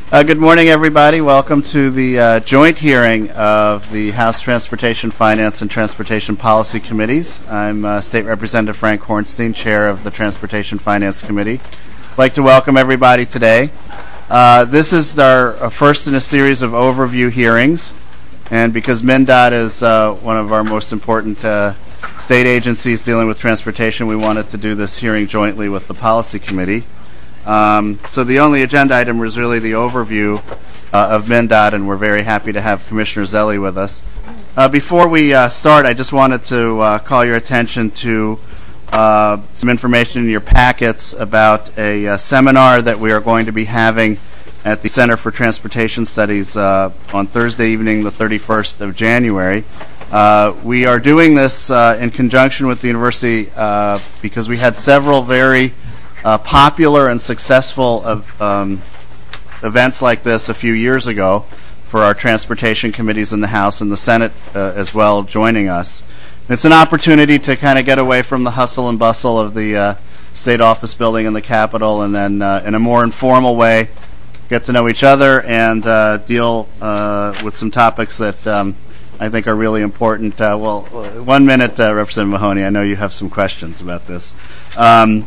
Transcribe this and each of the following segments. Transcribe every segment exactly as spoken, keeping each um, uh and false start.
Uh, good morning, everybody. Welcome to the uh, joint hearing of the House Transportation Finance and Transportation Policy Committees. I'm uh, State Representative Frank Hornstein, Chair of the Transportation Finance Committee. I'd like to welcome everybody today. Uh, this is our uh, first in a series of overview hearings, and because MnDOT is uh, one of our most important uh, state agencies dealing with transportation, we wanted to do this hearing jointly with the Policy Committee. Um, so the only agenda item was really the overview uh, of MnDOT, and we're very happy to have Commissioner Zelli with us. Uh, before we uh, start, I just wanted to uh, call your attention to uh, some information in your packets about a uh, seminar that we are going to be having at the Center for Transportation Studies uh, on Thursday evening, the thirty-first of January. Uh, we are doing this uh, in conjunction with the university uh, because we had several very Uh, popular and successful of, um, events like this a few years ago for our transportation committees in the House and the Senate uh, as well joining us. It's an opportunity to kind of get away from the hustle and bustle of the uh, state office building in the Capitol, and then uh, in a more informal way get to know each other and uh, deal uh, with some topics that um, I think are really important. Uh, well, one minute, uh, Representative Mahoney, I know you have some questions about this. Um,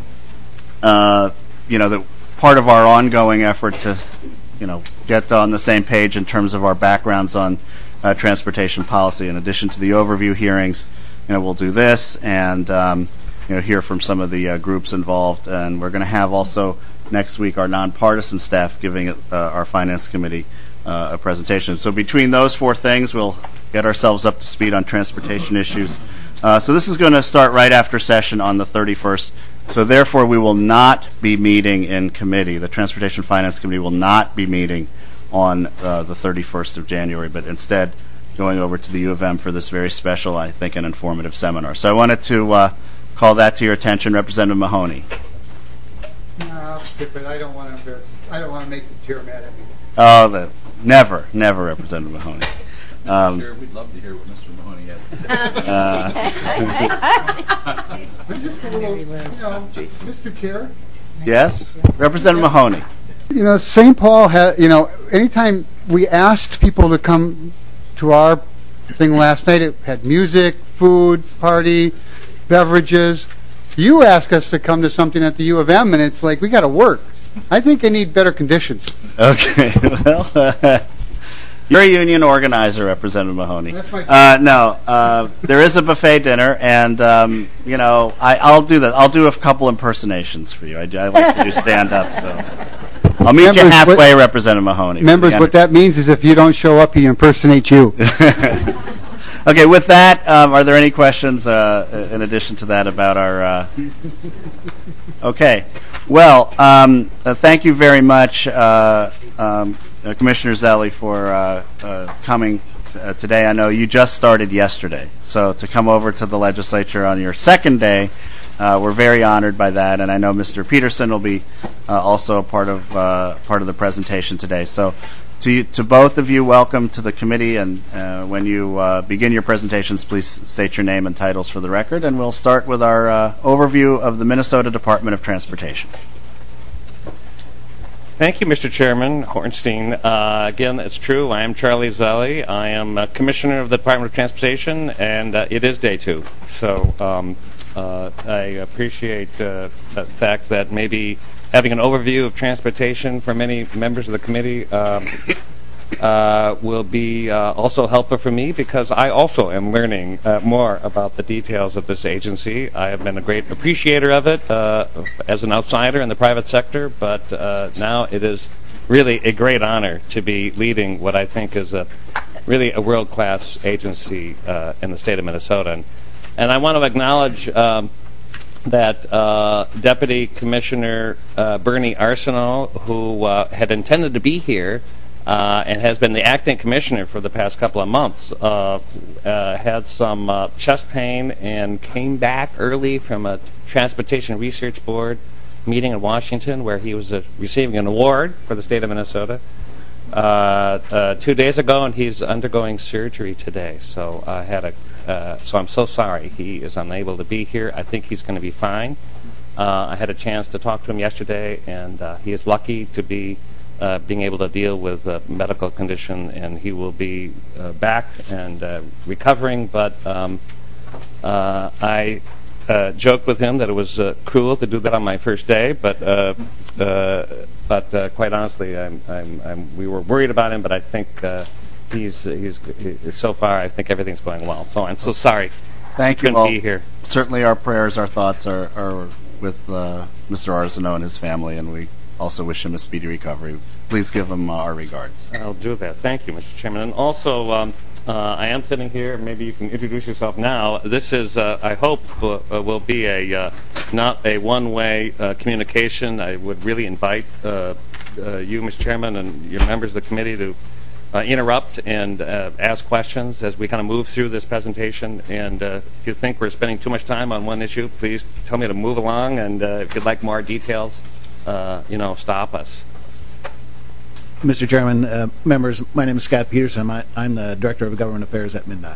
Uh, you know, that part of our ongoing effort to, you know, get on the same page in terms of our backgrounds on uh, transportation policy. In addition to the overview hearings, you know, we'll do this and, um, you know, hear from some of the uh, groups involved. And we're going to have also next week our nonpartisan staff giving uh, our Finance Committee uh, a presentation. So between those four things, we'll get ourselves up to speed on transportation issues. Uh, so this is going to start right after session on the thirty-first. So therefore, we will not be meeting in committee. The Transportation Finance Committee will not be meeting on uh, the thirty-first of January, but instead going over to the U of M for this very special, I think, and informative seminar. So I wanted to uh, call that to your attention, Representative Mahoney. No, I'll skip it. I don't want to embarrass. I don't want to make the chair mad at me. Oh, the, never, never, Representative Mahoney. Um, Chair, we'd love to hear what Mister Mahoney has to say. uh, I'm just a little, you know, Mister Chair. yes, Representative Mahoney. You know, Saint Paul had, you know, anytime we asked people to come to our thing last night, it had music, food, party, beverages. You ask us to come to something at the U of M, and it's like, we got to work. I think I need better conditions. Okay, well, uh, you're a union organizer, Representative Mahoney. That's my uh, no, uh, there is a buffet dinner, and um, you know, I, I'll do that. I'll do a couple impersonations for you. I, I like to do stand up, so I'll meet Members, you halfway, what, Representative Mahoney. Members, what that means is if you don't show up, he impersonates you. Okay, with that, um, are there any questions uh, in addition to that about our? Uh... Okay, well, um, uh, thank you very much. Uh, um, Uh, Commissioner Zelli, for uh, uh, coming t- uh, today. I know you just started yesterday, so to come over to the legislature on your second day, uh, we're very honored by that, and I know Mister Peterson will be uh, also a part of uh, part of the presentation today. So, to you, to both of you, welcome to the committee, and uh, when you uh, begin your presentations, please state your name and titles for the record, and we'll start with our uh, overview of the Minnesota Department of Transportation. Thank you, Mister Chairman Hornstein. Uh, again, it's true. I am Charlie Zelli. I am uh, Commissioner of the Department of Transportation, and uh, it is day two. So um, uh, I appreciate uh, the fact that maybe having an overview of transportation for many members of the committee um, uh, will be uh, also helpful for me, because I also am learning uh, more about the details of this agency. I have been a great appreciator of it uh, as an outsider in the private sector, but uh, now it is really a great honor to be leading what I think is a really a world-class agency uh, in the state of Minnesota. And, and I want to acknowledge um, that uh, Deputy Commissioner uh, Bernie Arsenault, who uh, had intended to be here Uh, and has been the acting commissioner for the past couple of months, uh, uh, had some uh, chest pain and came back early from a Transportation Research Board meeting in Washington, where he was uh, receiving an award for the state of Minnesota uh, uh, two days ago, and he's undergoing surgery today. So I had a, uh, so I'm so sorry he is unable to be here. I think he's going to be fine. Uh, I had a chance to talk to him yesterday, and uh, he is lucky to be uh, being able to deal with a medical condition, and he will be uh, back and uh, recovering. But um, uh, I uh, joked with him that it was uh, cruel to do that on my first day, but uh, uh, but uh, quite honestly, I'm, I'm, I'm, we were worried about him, but I think uh, he's, he's he's so far. I think everything's going well. So I'm so sorry. Thank you. Couldn't Well, be here. certainly our prayers, our thoughts are, are with uh, Mister Arsenault and his family, and we also wish him a speedy recovery. Please give him uh, our regards. I'll do that. Thank you, Mister Chairman. And also, um, uh, I am sitting here. Maybe you can introduce yourself now. This is, uh, I hope, uh, will be a uh, not a one-way uh, communication. I would really invite uh, uh, you, Mister Chairman, and your members of the committee to uh, interrupt and uh, ask questions as we kind of move through this presentation. And uh, if you think we're spending too much time on one issue, please tell me to move along. And uh, if you'd like more details, uh, you know, stop us. Mister Chairman, uh, members, my name is Scott Peterson. I, I'm the Director of Government Affairs at MnDOT.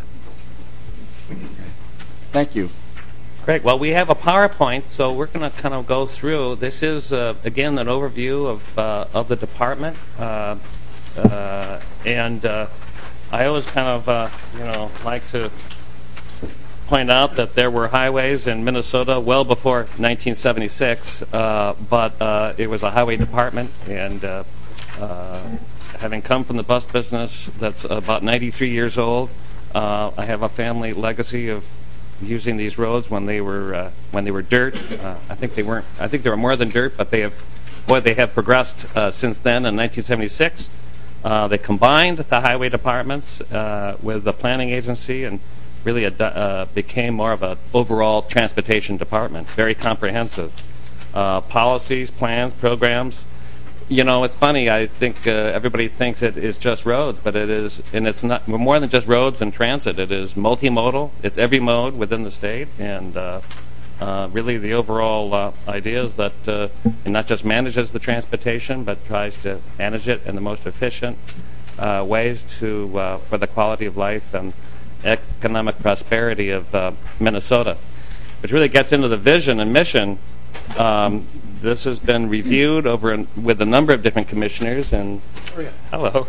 Thank you. Great. Well, we have a PowerPoint, so we're going to kind of go through. This is, uh, again, an overview of uh, of the department. Uh, uh, and uh, I always kind of, uh, you know, like to point out that there were highways in Minnesota well before nineteen seventy-six, uh, but uh, it was a highway department, and uh, uh, having come from the bus business that's about ninety-three years old, uh, I have a family legacy of using these roads when they were uh, when they were dirt. Uh, I think they weren't. I think they were more than dirt, but they have, boy, they have progressed uh, since then. In nineteen seventy-six, uh, they combined the highway departments uh, with the planning agency and really ad- uh, became more of an overall transportation department. Very comprehensive uh, policies, plans, programs. You know, it's funny. I think uh, everybody thinks it is just roads, but it is, and it's not. We're more than just roads and transit. It is multimodal. It's every mode within the state, and uh, uh, really the overall uh, idea is that uh, it not just manages the transportation, but tries to manage it in the most efficient uh, ways to uh, for the quality of life and economic prosperity of uh, Minnesota, which really gets into the vision and mission. Um, This has been reviewed over in, with a number of different commissioners, and hello,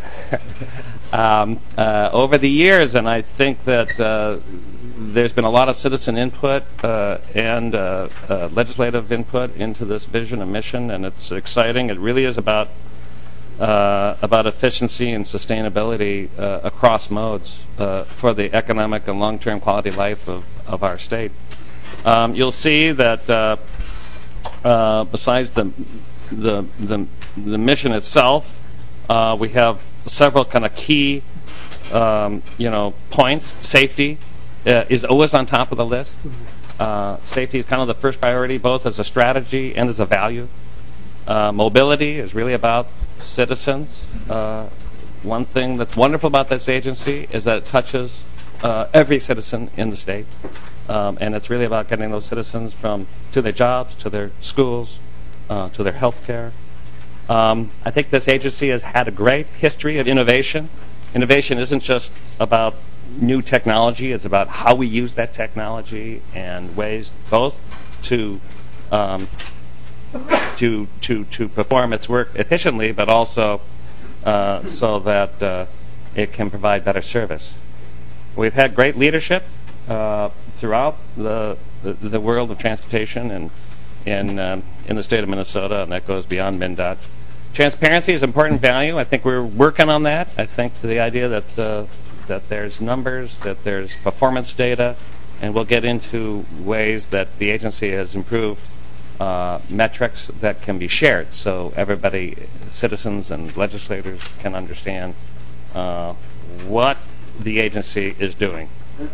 um, uh, over the years, and I think that uh, there's been a lot of citizen input uh, and uh, uh, legislative input into this vision and mission, and it's exciting. It really is about uh, about efficiency and sustainability uh, across modes uh, for the economic and long-term quality of life of, of our state. Um, you'll see that. Uh, Uh, besides the, the the the mission itself, uh, we have several kind of key, um, you know, points. Safety uh, is always on top of the list. Uh, safety is kind of the first priority, both as a strategy and as a value. Uh, mobility is really about citizens. Uh, one thing that's wonderful about this agency is that it touches uh, every citizen in the state. Um, and it's really about getting those citizens from to their jobs, to their schools, uh, to their health care. Um, I think this agency has had a great history of innovation. Innovation isn't just about new technology. It's about how we use that technology and ways both to um, to to to perform its work efficiently, but also uh, so that uh, it can provide better service. We've had great leadership Uh, throughout the, the the world of transportation and in um, in the state of Minnesota, and that goes beyond MnDOT. Transparency is an important value. I think we're working on that. I think the idea that uh, that there's numbers, that there's performance data, and we'll get into ways that the agency has improved uh, metrics that can be shared, so everybody, citizens and legislators, can understand uh, what the agency is doing.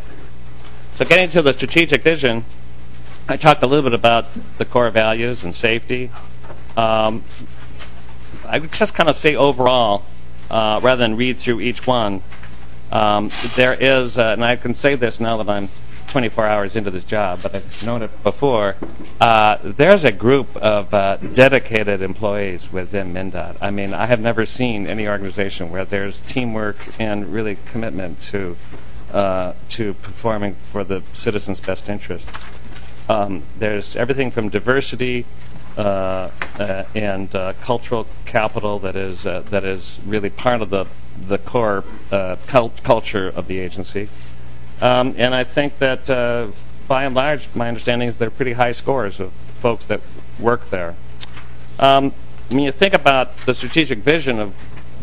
So getting to the strategic vision, I talked a little bit about the core values and safety. Um, I would just kind of say overall, uh, rather than read through each one, um, there is, uh, and I can say this now that I'm twenty-four hours into this job, but I've known it before, uh, there's a group of uh, dedicated employees within MnDOT. I mean, I have never seen any organization where there's teamwork and really commitment to Uh, to performing for the citizens' best interest. Um, there's everything from diversity uh, uh, and uh, cultural capital that is uh, that is really part of the the core uh, cult- culture of the agency. Um, and I think that, uh, by and large, my understanding is they're pretty high scores of folks that work there. Um, when you think about the strategic vision of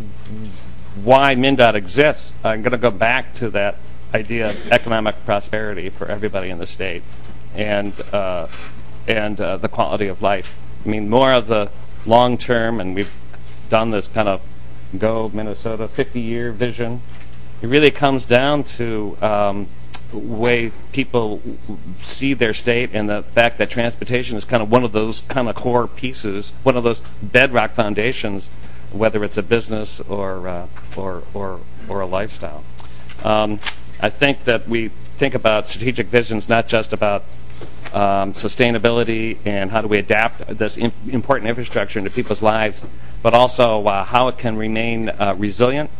why MnDOT exists, I'm going to go back to that idea of economic prosperity for everybody in the state, and uh, and uh, the quality of life. I mean, more of the long-term, and we've done this kind of Go Minnesota fifty-year vision. It really comes down to um, the way people see their state, and the fact that transportation is kind of one of those kind of core pieces, one of those bedrock foundations, whether it's a business or uh, or, or or a lifestyle. Um, I think that we think about strategic visions not just about um, sustainability and how do we adapt this im- important infrastructure into people's lives, but also uh, how it can remain uh, resilient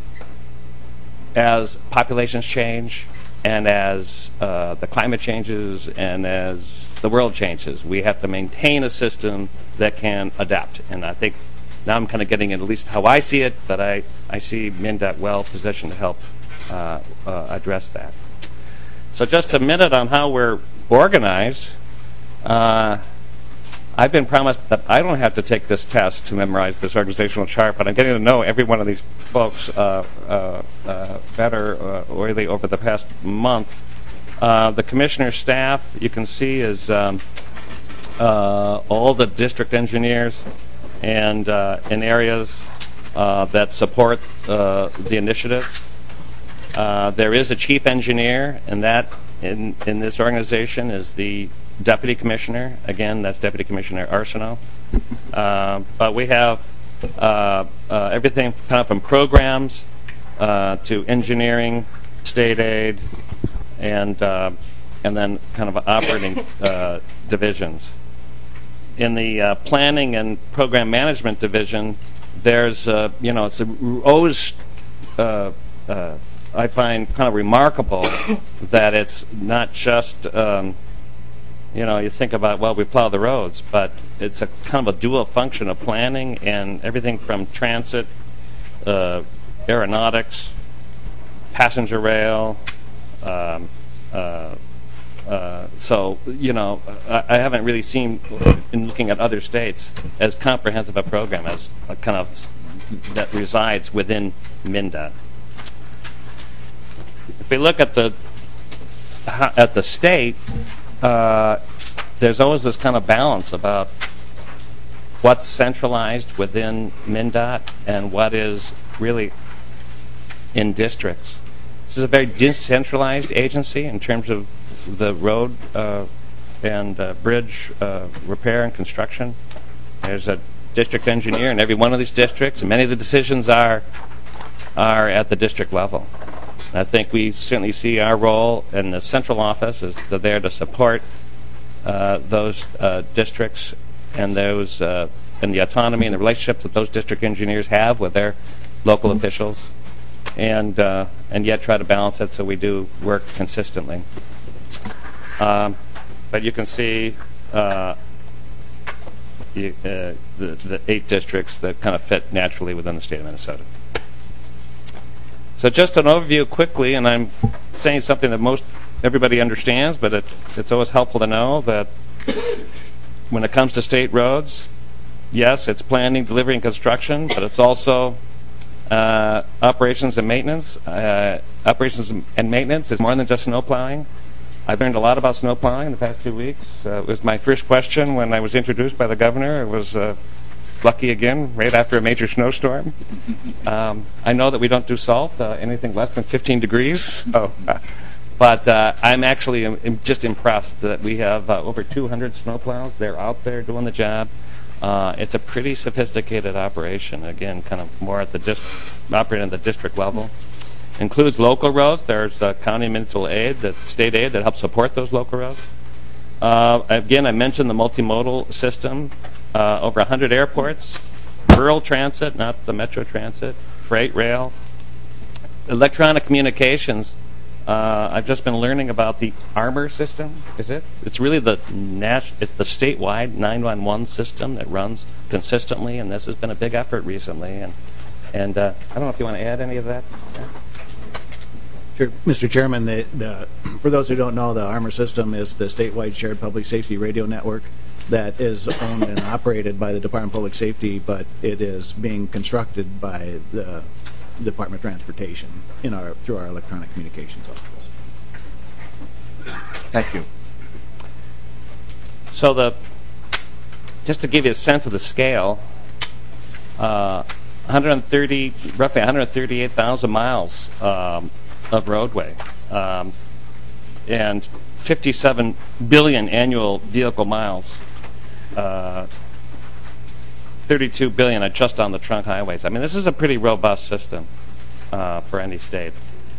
as populations change and as uh, the climate changes and as the world changes. We have to maintain a system that can adapt. And I think now I'm kind of getting at least how I see it, but I, I see MnDOT well positioned to help uh, uh, address that. So just a minute on how we're organized. Uh, I've been promised that I don't have to take this test to memorize this organizational chart, but I'm getting to know every one of these folks uh, uh, uh, better uh, really over the past month. Uh, the commissioner staff, you can see, is um, uh, all the district engineers and uh, in areas uh, that support uh, the initiative. Uh, there is a chief engineer, and that in, in this organization is the deputy commissioner. Again, that's Deputy Commissioner Arsenault. Uh, but we have uh, uh, everything kind of from programs uh, to engineering, state aid, and uh, and then kind of operating uh, divisions. In the uh, planning and program management division, there's uh, you know it's a, always uh, uh, I find kind of remarkable that it's not just um, you know you think about, well, we plow the roads, but it's a kind of a dual function of planning and everything from transit, uh, aeronautics, passenger rail. Um, uh, uh, so you know I, I haven't really seen, in looking at other states, as comprehensive a program as a kind of that resides within MnDOT. If we look at the at the state, uh, there's always this kind of balance about what's centralized within MnDOT and what is really in districts. This is a very decentralized agency in terms of the road uh, and uh, bridge uh, repair and construction. There's a district engineer in every one of these districts, and many of the decisions are are at the district level. I think we certainly see our role in the central office is to there to support uh, those uh, districts and those uh, and the autonomy and the relationships that those district engineers have with their local officials, and uh, and yet try to balance it so we do work consistently. Um, but you can see uh, you, uh, the, the eight districts that kind of fit naturally within the state of Minnesota. So just an overview quickly, and I'm saying something that most everybody understands, but it, it's always helpful to know that when it comes to state roads, yes, it's planning, delivery, and construction, but it's also uh, operations and maintenance. Uh, operations and maintenance is more than just snow plowing. I've learned a lot about snow plowing in the past two weeks. Uh, it was my first question when I was introduced by the governor. It was uh, lucky again, right after a major snowstorm. Um, I know that we don't do salt, uh, anything less than fifteen degrees. Oh, uh, but uh, I'm actually um, just impressed that we have uh, over two hundred snowplows. They're out there doing the job. Uh, it's a pretty sophisticated operation. Again, kind of more at the dist- operating at the district level. Includes local roads. There's uh, county municipal aid, that state aid that helps support those local roads. Uh, again, I mentioned the multimodal system. Uh, over one hundred airports, rural transit, not the metro transit, freight rail, electronic communications. Uh, I've just been learning about the ARMOR system. Is it? It's really the nas- It's the statewide nine one one system that runs consistently, and this has been a big effort recently. And and uh, I don't know if you want to add any of that. Yeah. Sure, Mister Chairman, the, the, for those who don't know, the ARMOR system is the statewide shared public safety radio network that is owned and operated by the Department of Public Safety, but it is being constructed by the Department of Transportation in our through our electronic communications office. Thank you. So the just to give you a sense of the scale, uh, one hundred thirty, roughly one hundred thirty-eight thousand miles um, of roadway, um, and fifty-seven billion annual vehicle miles. Uh, thirty-two billion are just on the trunk highways. I mean, this is a pretty robust system uh, for any state.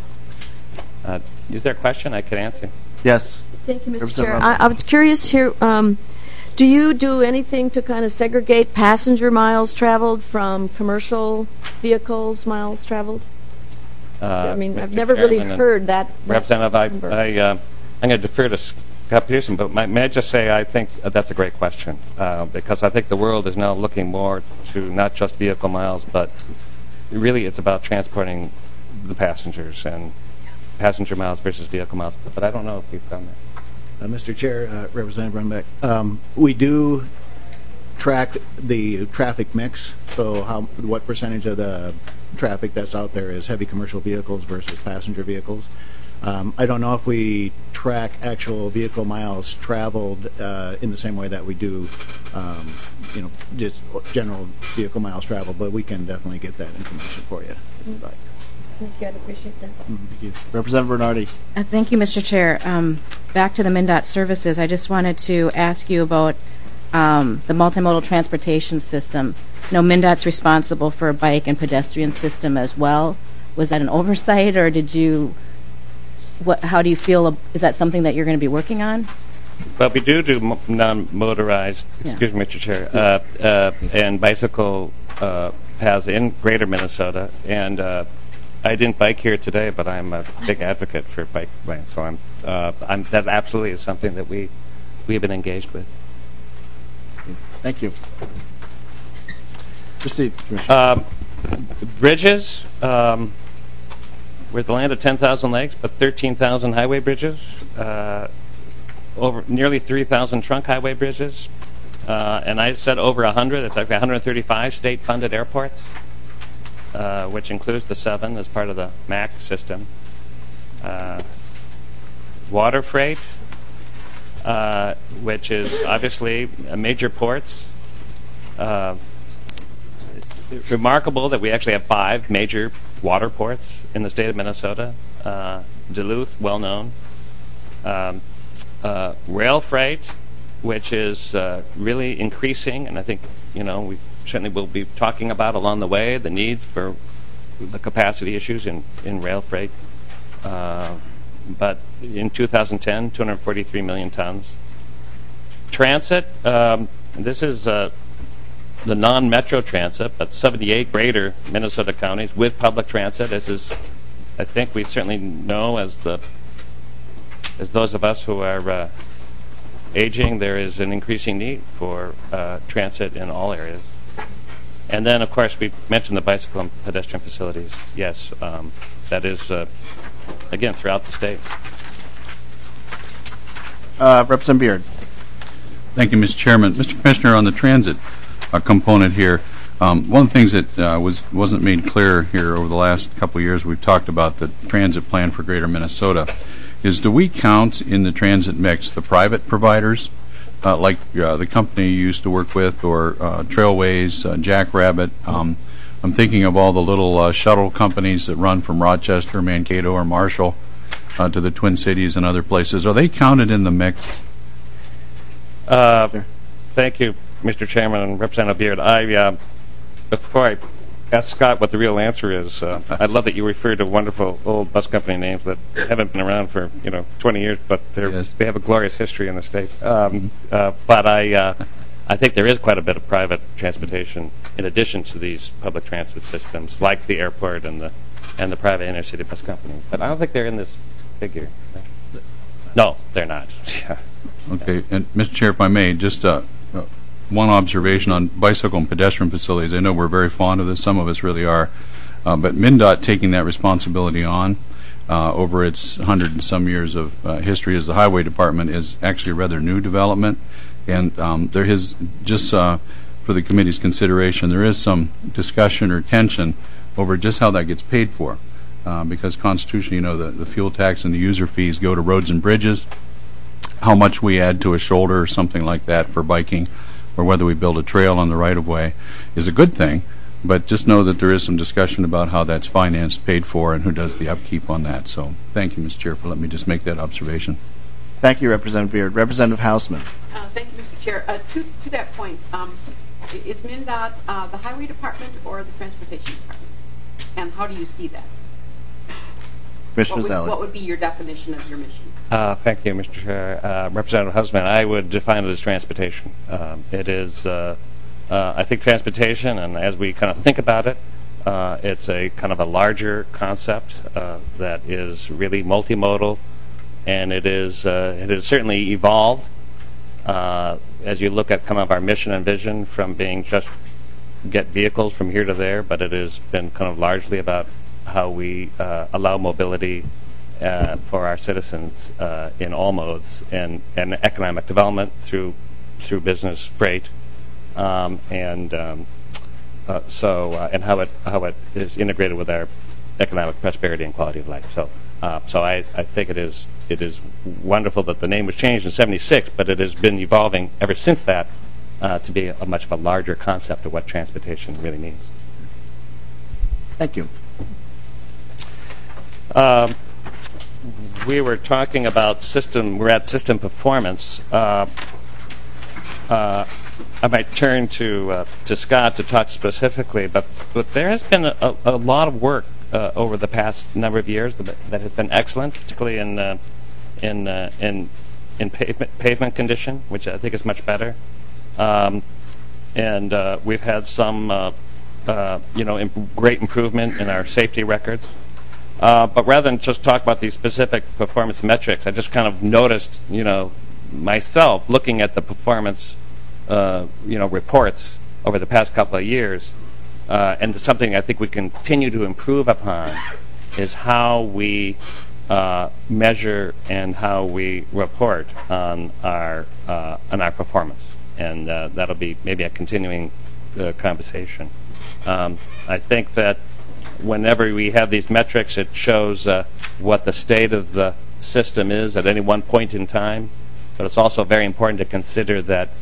Uh, is there a question I could answer? Yes. Thank you, Mister Representative Chair. Rumble. I, I was curious here. Um, do you do anything to kind of segregate passenger miles traveled from commercial vehicles miles traveled? Uh, I mean, I've Mister never really Chairman and heard that. that Representative, number. I, I, uh, I'm going to defer to Scott Peterson, but my, may I just say I think that's a great question uh, because I think the world is now looking more to not just vehicle miles, but really it's about transporting the passengers and passenger miles versus vehicle miles. But I don't know if we've done that. Uh, Mister Chair, uh, Representative Runbeck, um, we do track the traffic mix, so how what percentage of the traffic that's out there is heavy commercial vehicles versus passenger vehicles. Um, I don't know if we track actual vehicle miles traveled uh, in the same way that we do, um, you know, just general vehicle miles traveled, but we can definitely get that information for you. Mm-hmm. Right. Thank you. I'd appreciate that. Mm-hmm. Thank you. Representative Bernardi. Uh, thank you, Mister Chair. Um, back to the MnDOT services, I just wanted to ask you about um, the multimodal transportation system. No, MnDOT's responsible for a bike and pedestrian system as well. Was that an oversight, or did you? What? How do you feel? Is that something that you're going to be working on? Well, we do do mo- non-motorized, excuse Yeah. me, Mister Chair, uh, uh, and bicycle uh, paths in greater Minnesota. And uh, I didn't bike here today, but I'm a big advocate for bike lanes. So I'm, uh, I'm, that absolutely is something that we, we have been engaged with. Thank you. Proceed, Commissioner. Um, bridges, um, we're the land of ten thousand lakes, but thirteen thousand highway bridges, uh, over nearly three thousand trunk highway bridges, uh, and I said over one hundred. It's actually one hundred thirty-five state-funded airports, uh, which includes the seven as part of the M A C system. Uh, water freight, uh, which is obviously uh, major ports. Uh, remarkable that we actually have five major water ports in the state of Minnesota. Uh, Duluth, well known. Um, uh, rail freight, which is uh, really increasing, and I think you know we certainly will be talking about along the way the needs for the capacity issues in, in rail freight. Uh, but in two thousand ten, two hundred forty-three million tons. Transit, um, this is uh, the non-metro transit, but seventy-eight greater Minnesota counties with public transit. This is, I think we certainly know as the as those of us who are uh, aging, there is an increasing need for uh, transit in all areas. And then, of course, we mentioned the bicycle and pedestrian facilities. Yes, um, that is, uh, again, throughout the state. Uh, Representative Beard. Thank you, Mister Chairman. Mister Commissioner, on the transit uh, component here, um, one of the things that uh, was, wasn't made clear here over the last couple of years, we've talked about the transit plan for greater Minnesota, is do we count in the transit mix the private providers, uh, like uh, the company you used to work with, or uh, Trailways, uh, Jackrabbit? Um, I'm thinking of all the little uh, shuttle companies that run from Rochester, Mankato, or Marshall uh, to the Twin Cities and other places. Are they counted in the mix? Uh, thank you, Mister Chairman and Representative Beard. I, uh, before I ask Scott what the real answer is, uh, I love that you refer to wonderful old bus company names that haven't been around for you know twenty years, but they're, Yes. they have a glorious history in the state. Um, uh, but I, uh, I think there is quite a bit of private transportation in addition to these public transit systems, like the airport and the and the private inner city bus company. But I don't think they're in this figure. No, they're not. Okay, and Mister Chair, if I may, just uh, uh, one observation on bicycle and pedestrian facilities. I know we're very fond of this. Some of us really are. Uh, but MnDOT taking that responsibility on uh, over its hundred and some years of uh, history as the highway department is actually a rather new development. And um, there is, just uh, for the committee's consideration, there is some discussion or tension over just how that gets paid for. Uh, because constitutionally, you know, the, the fuel tax and the user fees go to roads and bridges. How much we add to a shoulder or something like that for biking, or whether we build a trail on the right-of-way, is a good thing. But just know that there is some discussion about how that's financed, paid for, and who does the upkeep on that. So thank you, Mister Chair, for letting me just make that observation. Thank you, Representative Beard. Representative Hausman. Uh, thank you, Mister Chair. Uh, to, to that point, um, is MnDOT uh, the Highway Department or the Transportation Department? And how do you see that? Commissioner what would, Zelle. what would be your definition of your mission? Uh, thank you, Mister Chair. Uh, Representative Hausman, I would define it as transportation. Um, it is, uh, uh, I think, transportation, and as we kind of think about it, uh, it's a kind of a larger concept uh, that is really multimodal, and it is uh, it has certainly evolved uh, as you look at kind of our mission and vision from being just get vehicles from here to there, but it has been kind of largely about how we uh, allow mobility uh, for our citizens uh, in all modes, and, and economic development through through business freight, um, and um, uh, so uh, and how it how it is integrated with our economic prosperity and quality of life. So uh, so I, I think it is it is wonderful that the name was changed in seventy-six, but it has been evolving ever since that uh, to be a much of a larger concept of what transportation really means. Thank you. Um, we were talking about system, we're at system performance. Uh, uh, I might turn to uh, to Scott to talk specifically, but, but there has been a, a lot of work uh, over the past number of years that, that has been excellent, particularly in uh, in uh, in in pavement, pavement condition, which I think is much better. Um, and uh, we've had some uh, uh, you know imp- great improvement in our safety records. Uh, but rather than just talk about these specific performance metrics, I just kind of noticed, you know, myself looking at the performance, uh, you know, reports over the past couple of years, uh, and something I think we continue to improve upon is how we uh, measure and how we report on our uh, on our performance, and uh, that'll be maybe a continuing uh, conversation. Um, I think that whenever we have these metrics, it shows uh, what the state of the system is at any one point in time. But it's also very important to consider that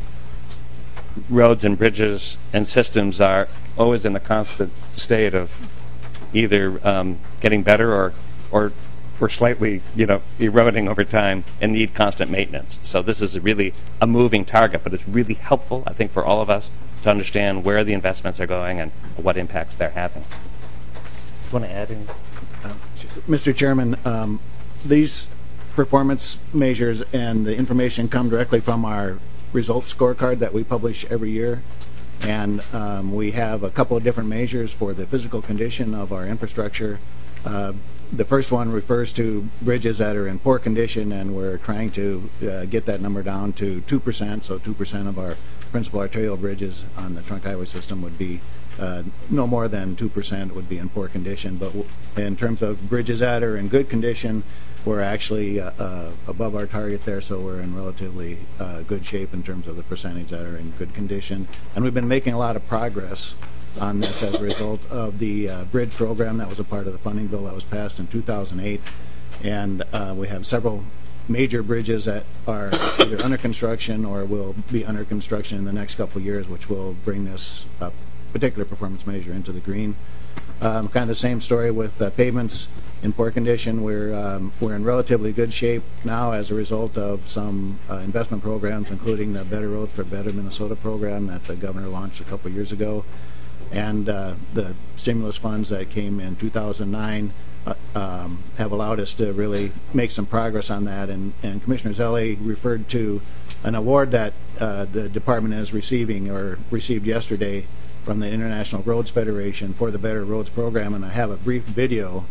roads and bridges and systems are always in a constant state of either um, getting better or, or or slightly, you know, eroding over time and need constant maintenance. So this is really a moving target, but it's really helpful, I think, for all of us to understand where the investments are going and what impacts they're having. Want to add anything? Uh, Mister Chairman, um, these performance measures and the information come directly from our results scorecard that we publish every year, and um, we have a couple of different measures for the physical condition of our infrastructure. Uh, the first one refers to bridges that are in poor condition, and we're trying to uh, get that number down to two percent, so two percent of our principal arterial bridges on the trunk highway system would be Uh, no more than two percent would be in poor condition. But w- in terms of bridges that are in good condition, we're actually uh, uh, above our target there, so we're in relatively uh, good shape in terms of the percentage that are in good condition. And we've been making a lot of progress on this as a result of the uh, bridge program that was a part of the funding bill that was passed in two thousand eight. And uh, we have several major bridges that are either under construction or will be under construction in the next couple of years, which will bring this up particular performance measure into the green. Um, kind of the same story with uh, pavements in poor condition. We're um, we're in relatively good shape now as a result of some uh, investment programs, including the Better Roads for Better Minnesota program that the governor launched a couple of years ago, and uh, the stimulus funds that came in two thousand nine uh, um, have allowed us to really make some progress on that. And, and Commissioner Zelle referred to an award that uh, the department is receiving or received yesterday from the International Roads Federation for the Better Roads program, and I have a brief video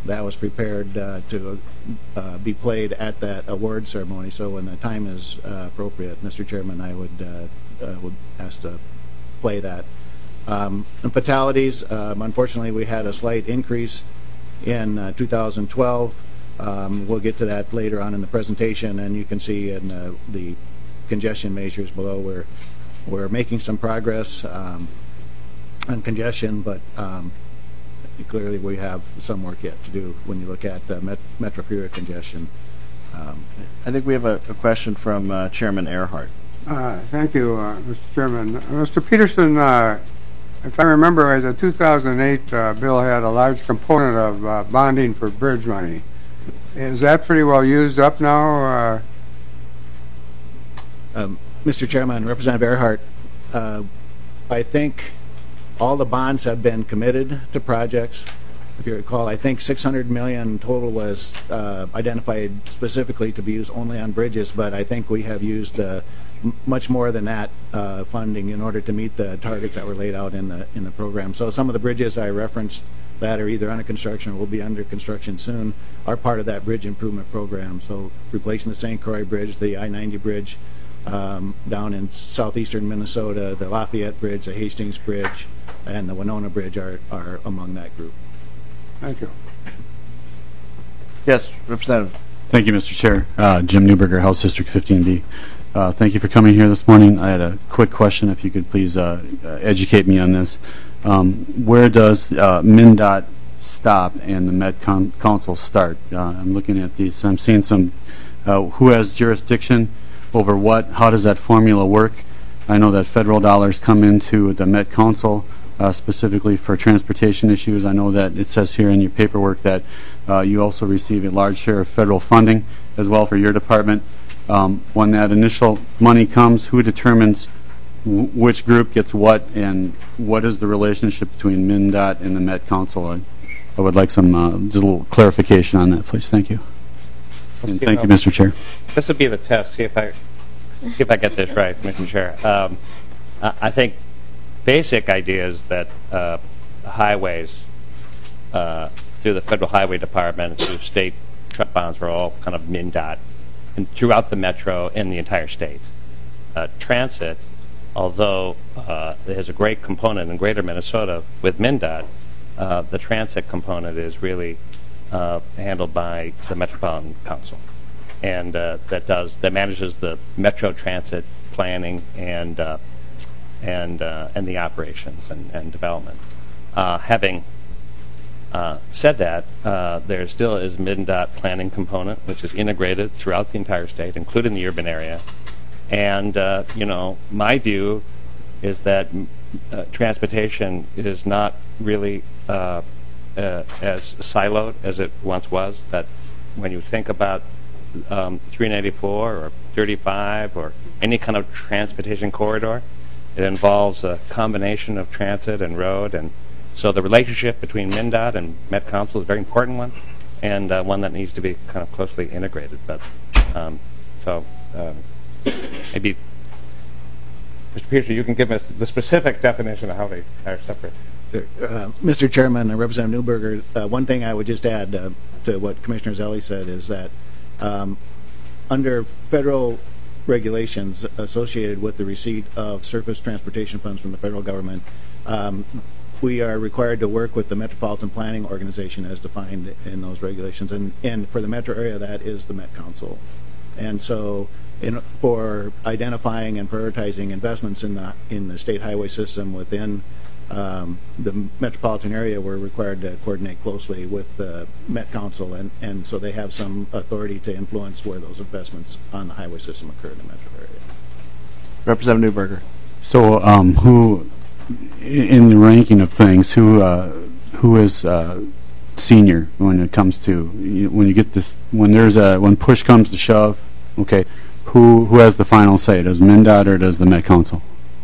that was prepared uh, to uh, be played at that award ceremony. So when the time is uh, appropriate, Mister Chairman, I would uh, uh, would ask to play that. Um, and fatalities, um, unfortunately, we had a slight increase in uh, two thousand twelve. Um, we'll get to that later on in the presentation, and you can see in uh, the congestion measures below we're we're making some progress um, on congestion, but um, clearly we have some work yet to do when you look at uh, met metro freeway congestion. Um, I think we have a, a question from uh, Chairman Earhart. Uh, thank you, uh, Mister Chairman. Uh, Mister Peterson, uh, if I remember right, the two thousand eight uh, bill had a large component of uh, bonding for bridge money. Is that pretty well used up now? Uh, um, Mister Chairman, Representative Earhart, uh, I think all the bonds have been committed to projects. If you recall, I think six hundred million dollars total was uh, identified specifically to be used only on bridges, but I think we have used uh, m much more than that uh, funding in order to meet the targets that were laid out in the in the program. So some of the bridges I referenced that are either under construction or will be under construction soon are part of that bridge improvement program. So replacing the Saint Croix Bridge, the I ninety bridge um, down in southeastern Minnesota, the Lafayette Bridge, the Hastings Bridge, and the Winona Bridge are, are among that group. Thank you. Yes, Representative. Thank you, Mister Chair. Uh, Jim Newberger, House District fifteen B. Uh, thank you for coming here this morning. I had a quick question, if you could please uh, educate me on this. Um, where does uh, MnDOT stop and the Met Con Council start? Uh, I'm looking at these. I'm seeing some. Uh, who has jurisdiction over what? How does that formula work? I know that federal dollars come into the Met Council uh, specifically for transportation issues. I know that it says here in your paperwork that uh, you also receive a large share of federal funding as well for your department. Um, when that initial money comes, who determines w which group gets what, and what is the relationship between MnDOT and the Met Council? I, I would like some uh, just a little clarification on that, please. Thank you. And thank you, Mister Chair. This would be the test. See if I see if I get this right, Mister Chair. Um, I, I think basic idea is that uh, highways uh, through the Federal Highway Department and through state truck bonds are all kind of MnDOT and throughout the metro and the entire state. Uh, transit, although uh, it has a great component in greater Minnesota with MnDOT, uh, the transit component is really uh, handled by the Metropolitan Council, and uh, that does that manages the metro transit planning and uh, and uh, and the operations and, and development. Uh, having uh, said that, uh, there still is MnDOT planning component, which is integrated throughout the entire state, including the urban area. And uh, you know, my view is that uh, transportation is not really uh, uh, as siloed as it once was. That when you think about um, three ninety-four or thirty-five or any kind of transportation corridor, it involves a combination of transit and road, and so the relationship between MnDOT and Met Council is a very important one, and uh, one that needs to be kind of closely integrated. But um, so. Uh, Maybe, Mister Peterson, you can give us the specific definition of how they are separate. Uh, Mister Chairman and Representative Newberger, uh, one thing I would just add uh, to what Commissioner Zelle said is that um, under federal regulations associated with the receipt of surface transportation funds from the federal government, um, we are required to work with the Metropolitan Planning Organization as defined in those regulations, and, and for the metro area, that is the Met Council. And so in, for identifying and prioritizing investments in the in the state highway system within um, the metropolitan area, we're required to coordinate closely with the Met Council, and, and so they have some authority to influence where those investments on the highway system occur in the metro area. Representative Newberger. So um, who, in the ranking of things, who uh, who is uh, senior when it comes to, you, when you get this, when there's a, when push comes to shove, okay, who who has the final say? Does MnDOT or does the Met Council?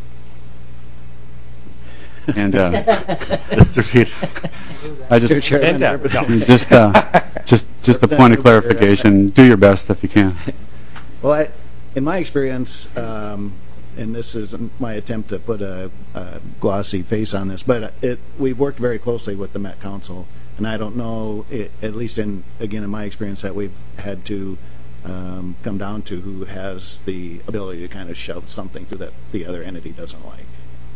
And uh, Mister Peter, I just just uh, just just a point of clarification. Do your best if you can. Well, I, in my experience, um, and this isn't my attempt to put a, a glossy face on this, but it, we've worked very closely with the Met Council And I don't know, it, at least in, again, in my experience, that we've had to um, come down to who has the ability to kind of shove something through that the other entity doesn't like.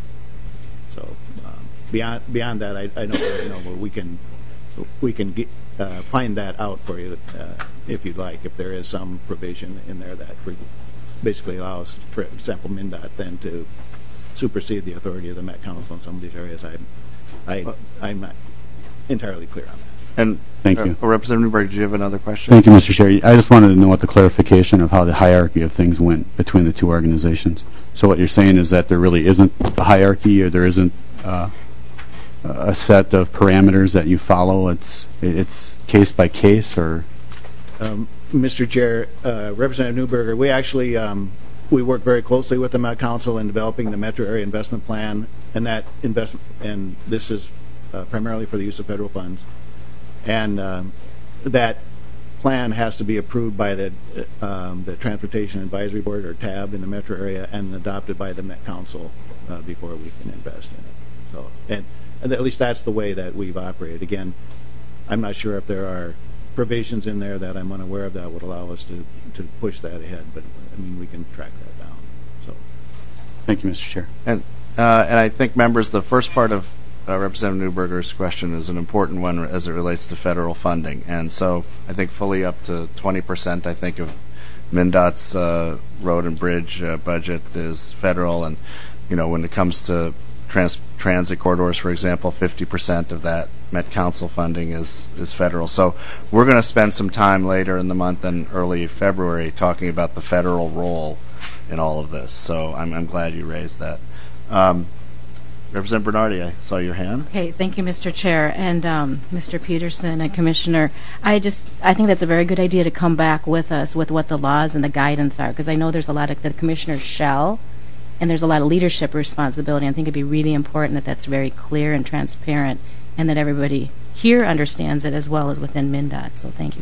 So um, beyond beyond that, I, I don't really know, but we can we can get, uh, find that out for you uh, if you'd like. If there is some provision in there that basically allows, for example, MnDOT then to supersede the authority of the Met Council in some of these areas, I, I I'm not entirely clear on that. And Thank uh, you. Representative Newberg, do you have another question? Thank you, Mister Chair. I just wanted to know what the clarification of how the hierarchy of things went between the two organizations. So what you're saying is that there really isn't a hierarchy, or there isn't uh, a set of parameters that you follow. It's it's case by case, or um, Mister Chair, uh, Representative Newberger, we actually um, we work very closely with the Met Council in developing the Metro Area Investment Plan, and that investment, and this is uh, primarily for the use of federal funds. And um, that plan has to be approved by the uh, um, the Transportation Advisory Board, or T A B, in the metro area, and adopted by the Met Council uh, before we can invest in it. So, and, and at least that's the way that we've operated. Again, I'm not sure if there are provisions in there that I'm unaware of that would allow us to, to push that ahead, but I mean, we can track that down. So, thank you, Mister Chair. And uh, and I think, members, the first part of Uh, Representative Newberger's question is an important one as it relates to federal funding. And so I think fully up to twenty percent, I think, of MnDOT's uh, road and bridge uh, budget is federal. And, you know, when it comes to trans- transit corridors, for example, fifty percent of that Met Council funding is, is federal. So we're going to spend some time later in the month and early February talking about the federal role in all of this. So I'm, I'm glad you raised that. Um, Representative Bernardi, I saw your hand. Okay, thank you, Mister Chair, and um, Mister Peterson and Commissioner. I just, I think that's a very good idea to come back with us with what the laws and the guidance are, because I know there's a lot of, the commissioners shall, and there's a lot of leadership responsibility. I think it'd be really important that that's very clear and transparent, and that everybody here understands it as well as within MnDOT. So thank you.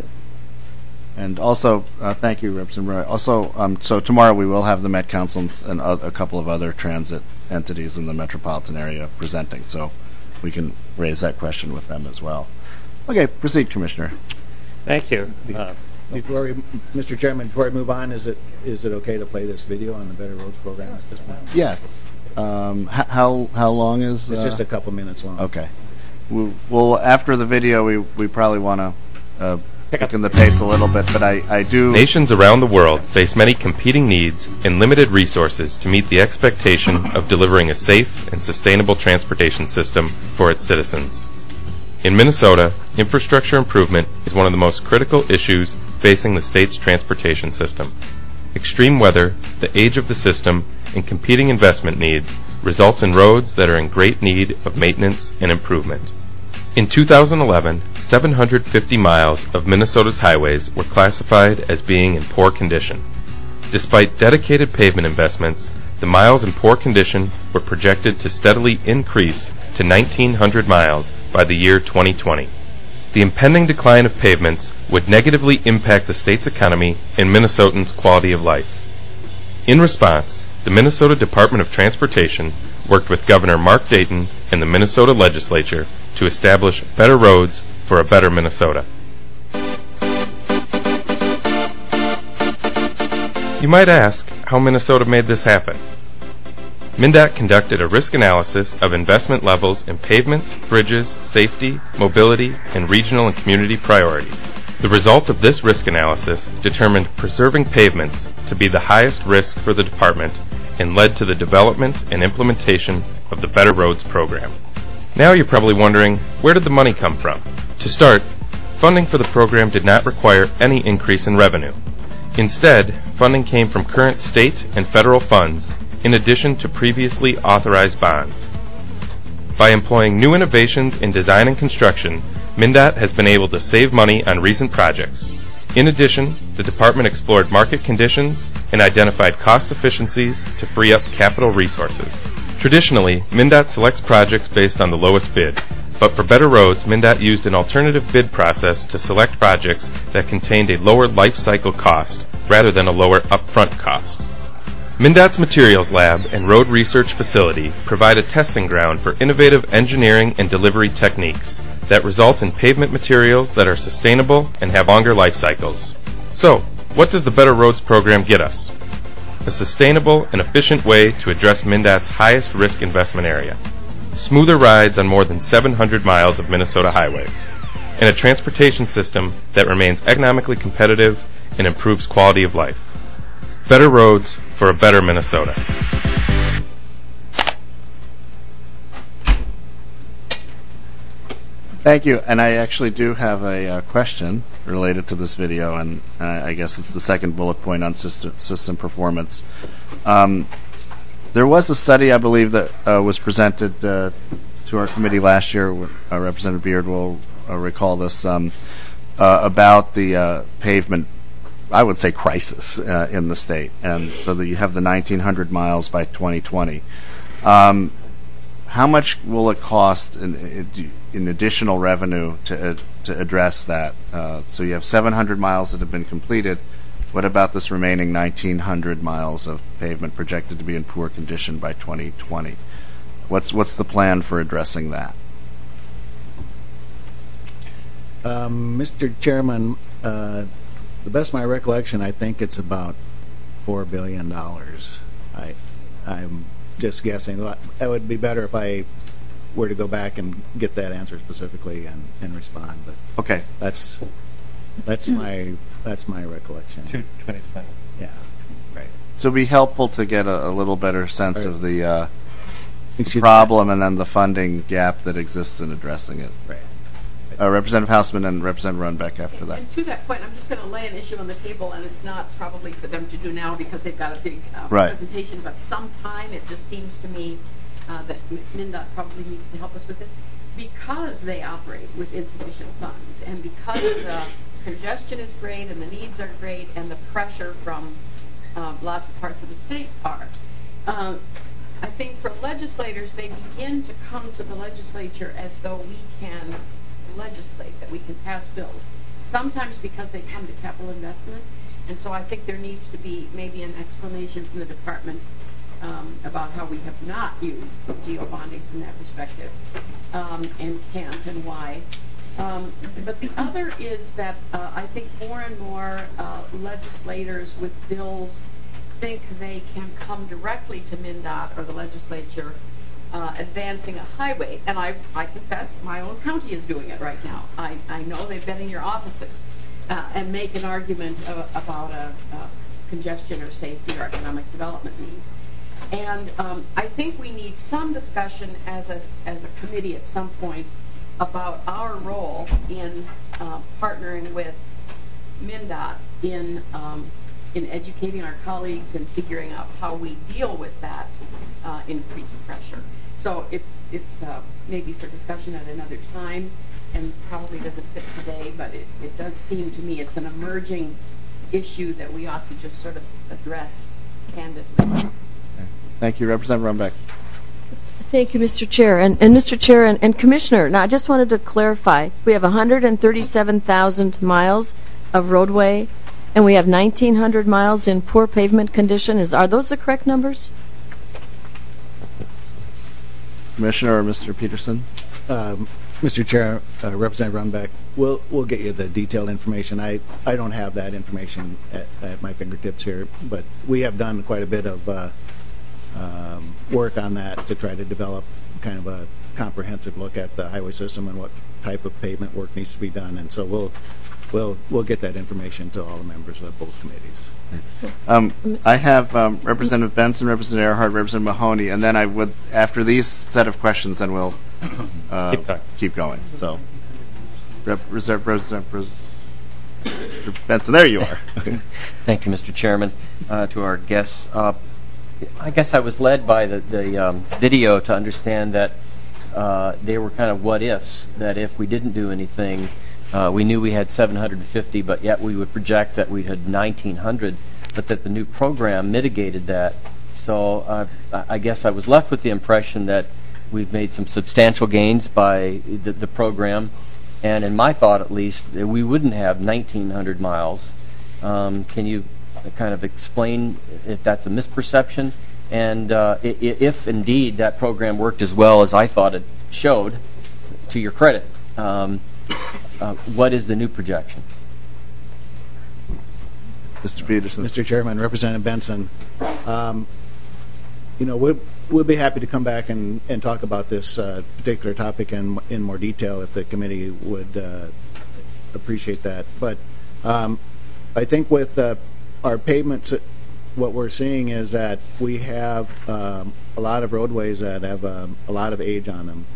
And also, uh, thank you, Representative Bernardi. Also, um, so tomorrow we will have the Met Council and uh, a couple of other transit entities in the metropolitan area presenting, so we can raise that question with them as well. Okay, proceed, Commissioner. Thank you. Uh, before we, Mister Chairman, before I move on, is it is it okay to play this video on the Better Roads program at this point? Yes. Um, h- how how long is? It's uh, just a couple minutes long. Okay. We, well, after the video, we we probably want to uh, pick up in the pace a little bit, but I, I do. Nations around the world face many competing needs and limited resources to meet the expectation of delivering a safe and sustainable transportation system for its citizens. In Minnesota, infrastructure improvement is one of the most critical issues facing the state's transportation system. Extreme weather, the age of the system, and competing investment needs results in roads that are in great need of maintenance and improvement. In two thousand eleven, seven hundred fifty miles of Minnesota's highways were classified as being in poor condition. Despite dedicated pavement investments, the miles in poor condition were projected to steadily increase to nineteen hundred miles by the year twenty twenty. The impending decline of pavements would negatively impact the state's economy and Minnesotans' quality of life. In response, the Minnesota Department of Transportation worked with Governor Mark Dayton and the Minnesota Legislature to establish better roads for a better Minnesota. You might ask how Minnesota made this happen. MnDOT conducted a risk analysis of investment levels in pavements, bridges, safety, mobility, and regional and community priorities. The result of this risk analysis determined preserving pavements to be the highest risk for the department and led to the development and implementation of the Better Roads program. Now you're probably wondering, where did the money come from? To start, funding for the program did not require any increase in revenue. Instead, funding came from current state and federal funds, in addition to previously authorized bonds. By employing new innovations in design and construction, MnDOT has been able to save money on recent projects. In addition, the department explored market conditions and identified cost efficiencies to free up capital resources. Traditionally, MnDOT selects projects based on the lowest bid, but for Better Roads, MnDOT used an alternative bid process to select projects that contained a lower life cycle cost rather than a lower upfront cost. MnDOT's Materials Lab and Road Research Facility provide a testing ground for innovative engineering and delivery techniques that result in pavement materials that are sustainable and have longer life cycles. So, what does the Better Roads program get us? A sustainable and efficient way to address MnDOT's highest risk investment area. Smoother rides on more than seven hundred miles of Minnesota highways. And a transportation system that remains economically competitive and improves quality of life. Better roads for a better Minnesota. Thank you. And I actually do have a uh, question related to this video, and uh, I guess it's the second bullet point on system, system performance. Um, there was a study, I believe, that uh, was presented uh, to our committee last year. Uh, Representative Beard will uh, recall this, um, uh, about the uh, pavement, I would say, crisis uh, in the state. And so that you have the nineteen hundred miles by twenty twenty. Um, how much will it cost in, in additional revenue to uh, to address that? Uh, so you have seven hundred miles that have been completed. What about this remaining nineteen hundred miles of pavement projected to be in poor condition by twenty twenty? What's what's the plan for addressing that? Um, Mister Chairman, uh, the best of my recollection, I think it's about four billion dollars. I, I'm just guessing. It would be better if I were to go back and get that answer specifically and, and respond. But okay, that's that's my that's my recollection. To twenty twenty. Yeah, right. So it'd be helpful to get a, a little better sense Right. of the uh, Excuse problem and then the funding gap that exists in addressing it. Right. Uh, Representative Hausman and Representative Runbeck after that. And to that point, I'm just going to lay an issue on the table, and it's not probably for them to do now because they've got a big uh, Right. presentation, but sometime it just seems to me uh, that MnDOT probably needs to help us with this because they operate with insufficient funds and because the congestion is great and the needs are great and the pressure from uh, lots of parts of the state are. Um, I think for legislators, they begin to come to the legislature as though we can legislate, that we can pass bills, sometimes because they come to capital investment. And so I think there needs to be maybe an explanation from the department um, about how we have not used geo bonding from that perspective um, and can't and why. Um, but the other is that uh, I think more and more uh, legislators with bills think they can come directly to MnDOT or the legislature Uh, advancing a highway, and I, I confess my own county is doing it right now. I, I know they've been in your offices uh, and make an argument uh, about a, a congestion or safety or economic development need. And um, I think we need some discussion as a as a committee at some point about our role in uh, partnering with MnDOT in um, in educating our colleagues and figuring out how we deal with that uh, increased pressure. So it's it's uh, maybe for discussion at another time, and probably doesn't fit today, but it, it does seem to me it's an emerging issue that we ought to just sort of address candidly. Okay. Thank you, Representative Runbeck. Thank you, Mister Chair. And, and Mister Chair and, and Commissioner, now I just wanted to clarify. We have one hundred thirty-seven thousand miles of roadway, and we have nineteen hundred miles in poor pavement condition. Is Are those the correct numbers? Commissioner or Mister Peterson? Um, Mister Chair, uh, Representative Runbeck, we'll we'll get you the detailed information. I, I don't have that information at, at my fingertips here, but we have done quite a bit of uh, um, work on that to try to develop kind of a comprehensive look at the highway system and what type of pavement work needs to be done. And so we'll we'll we'll get that information to all the members of both committees. Um, I have um, Representative Benson, Representative Earhart, Representative Mahoney, and then I would, after these set of questions, then we'll uh, Keep going. keep going. So, Rep- Reserve Representative Benson, there you are. Thank you, Mister Chairman. Uh, to our guests, uh, I guess I was led by the, the um, video to understand that uh, they were kind of what ifs, that if we didn't do anything, Uh, we knew we had seven hundred fifty, but yet we would project that we had nineteen hundred, but that the new program mitigated that. So uh, I guess I was left with the impression that we've made some substantial gains by the, the program, and in my thought at least, we wouldn't have nineteen hundred miles. Um, can you kind of explain if that's a misperception? And uh, if indeed that program worked as well as I thought it showed, to your credit, Um, uh, what is the new projection? Mister Peterson. Mister Chairman, Representative Benson, um, you know, we'll, we'll be happy to come back and, and talk about this uh, particular topic in, in more detail if the committee would uh, appreciate that. But um, I think with uh, our pavements, what we're seeing is that we have um, a lot of roadways that have um, a lot of age on them.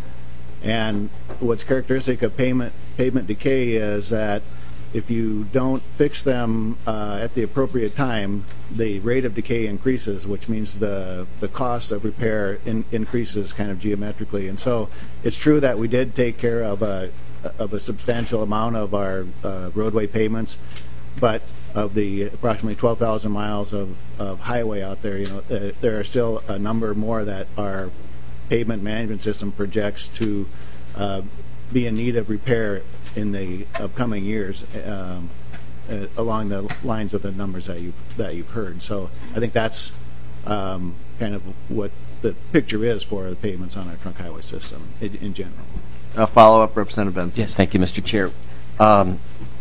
And what's characteristic of pavement, pavement decay is that if you don't fix them uh, at the appropriate time, the rate of decay increases, which means the the cost of repair in, increases kind of geometrically. And so it's true that we did take care of a of a substantial amount of our uh, roadway pavements, but of the approximately twelve thousand miles of, of highway out there, you know, uh, there are still a number more that our pavement management system projects to uh, be in need of repair in the upcoming years, um, uh, along the lines of the numbers that you've that you've heard. So I think that's um, kind of what the picture is for the pavements on our trunk highway system in, in general. A follow-up, Representative Benson. Yes, thank you, Mister Chair. Um,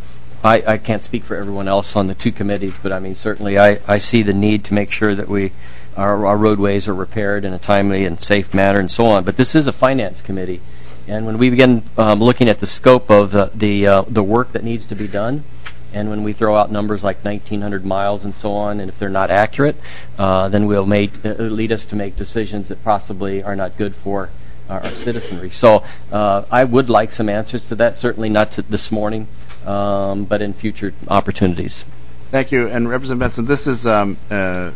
I, I can't speak for everyone else on the two committees, but I mean certainly I, I see the need to make sure that we our, our roadways are repaired in a timely and safe manner and so on. But this is a finance committee. And when we begin um, looking at the scope of the the, uh, the work that needs to be done, and when we throw out numbers like nineteen hundred miles and so on, and if they're not accurate, uh, then we'll make uh, lead us to make decisions that possibly are not good for our, our citizenry. So uh, I would like some answers to that. Certainly not to this morning, um, but in future opportunities. Thank you. And Representative Benson, this is, um, uh,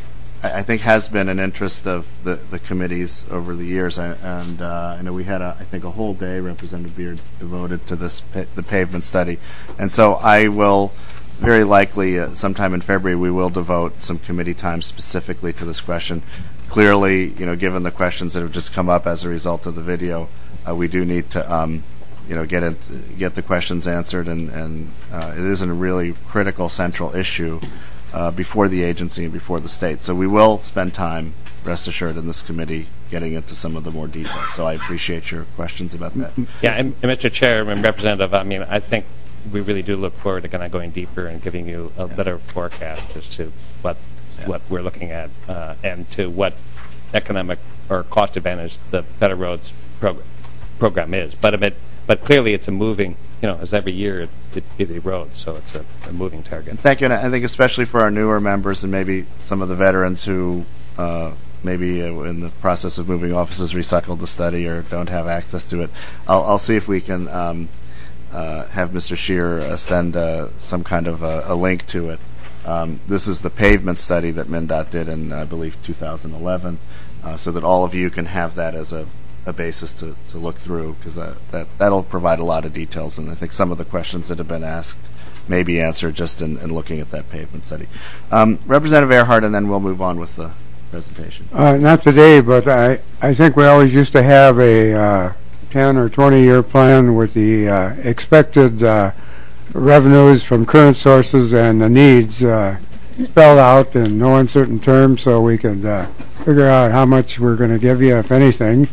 I I think, has been an interest of the, the committees over the years. I, and uh, I know we had, a, I think, a whole day, Representative Beard, devoted to this pa- the pavement study. And so I will, very likely, uh, sometime in February, we will devote some committee time specifically to this question. Clearly, you know, given the questions that have just come up as a result of the video, uh, we do need to, um, you know, get it, get the questions answered, and, and uh, it isn't a really critical central issue Uh, before the agency and before the state. So we will spend time, rest assured, in this committee getting into some of the more details. So I appreciate your questions about that. Yeah, and, and Mister Chair and Representative, I mean, I think we really do look forward to kind of going deeper and giving you a yeah. better forecast as to what yeah. what we're looking at uh, and to what economic or cost advantage the Better Roads prog- program is. But a bit, but clearly it's a moving, you know, as every year it, it, it erodes, so it's a, a moving target. Thank you, and I think especially for our newer members and maybe some of the veterans who uh, maybe uh, in the process of moving offices recycled the study or don't have access to it, I'll, I'll see if we can um, uh, have Mister Scheer uh, send uh, some kind of a, a link to it. Um, this is the pavement study that MnDOT did in, I believe, two thousand eleven, uh, so that all of you can have that as a a basis to, to look through, because that, that, that'll provide a lot of details, and I think some of the questions that have been asked may be answered just in, in looking at that pavement study. Um, Representative Earhart, and then we'll move on with the presentation. Uh, not today, but I, I think we always used to have a uh, ten or twenty year plan with the uh, expected uh, revenues from current sources and the needs uh, spelled out in no uncertain terms, so we could uh, figure out how much we're going to give you, if anything.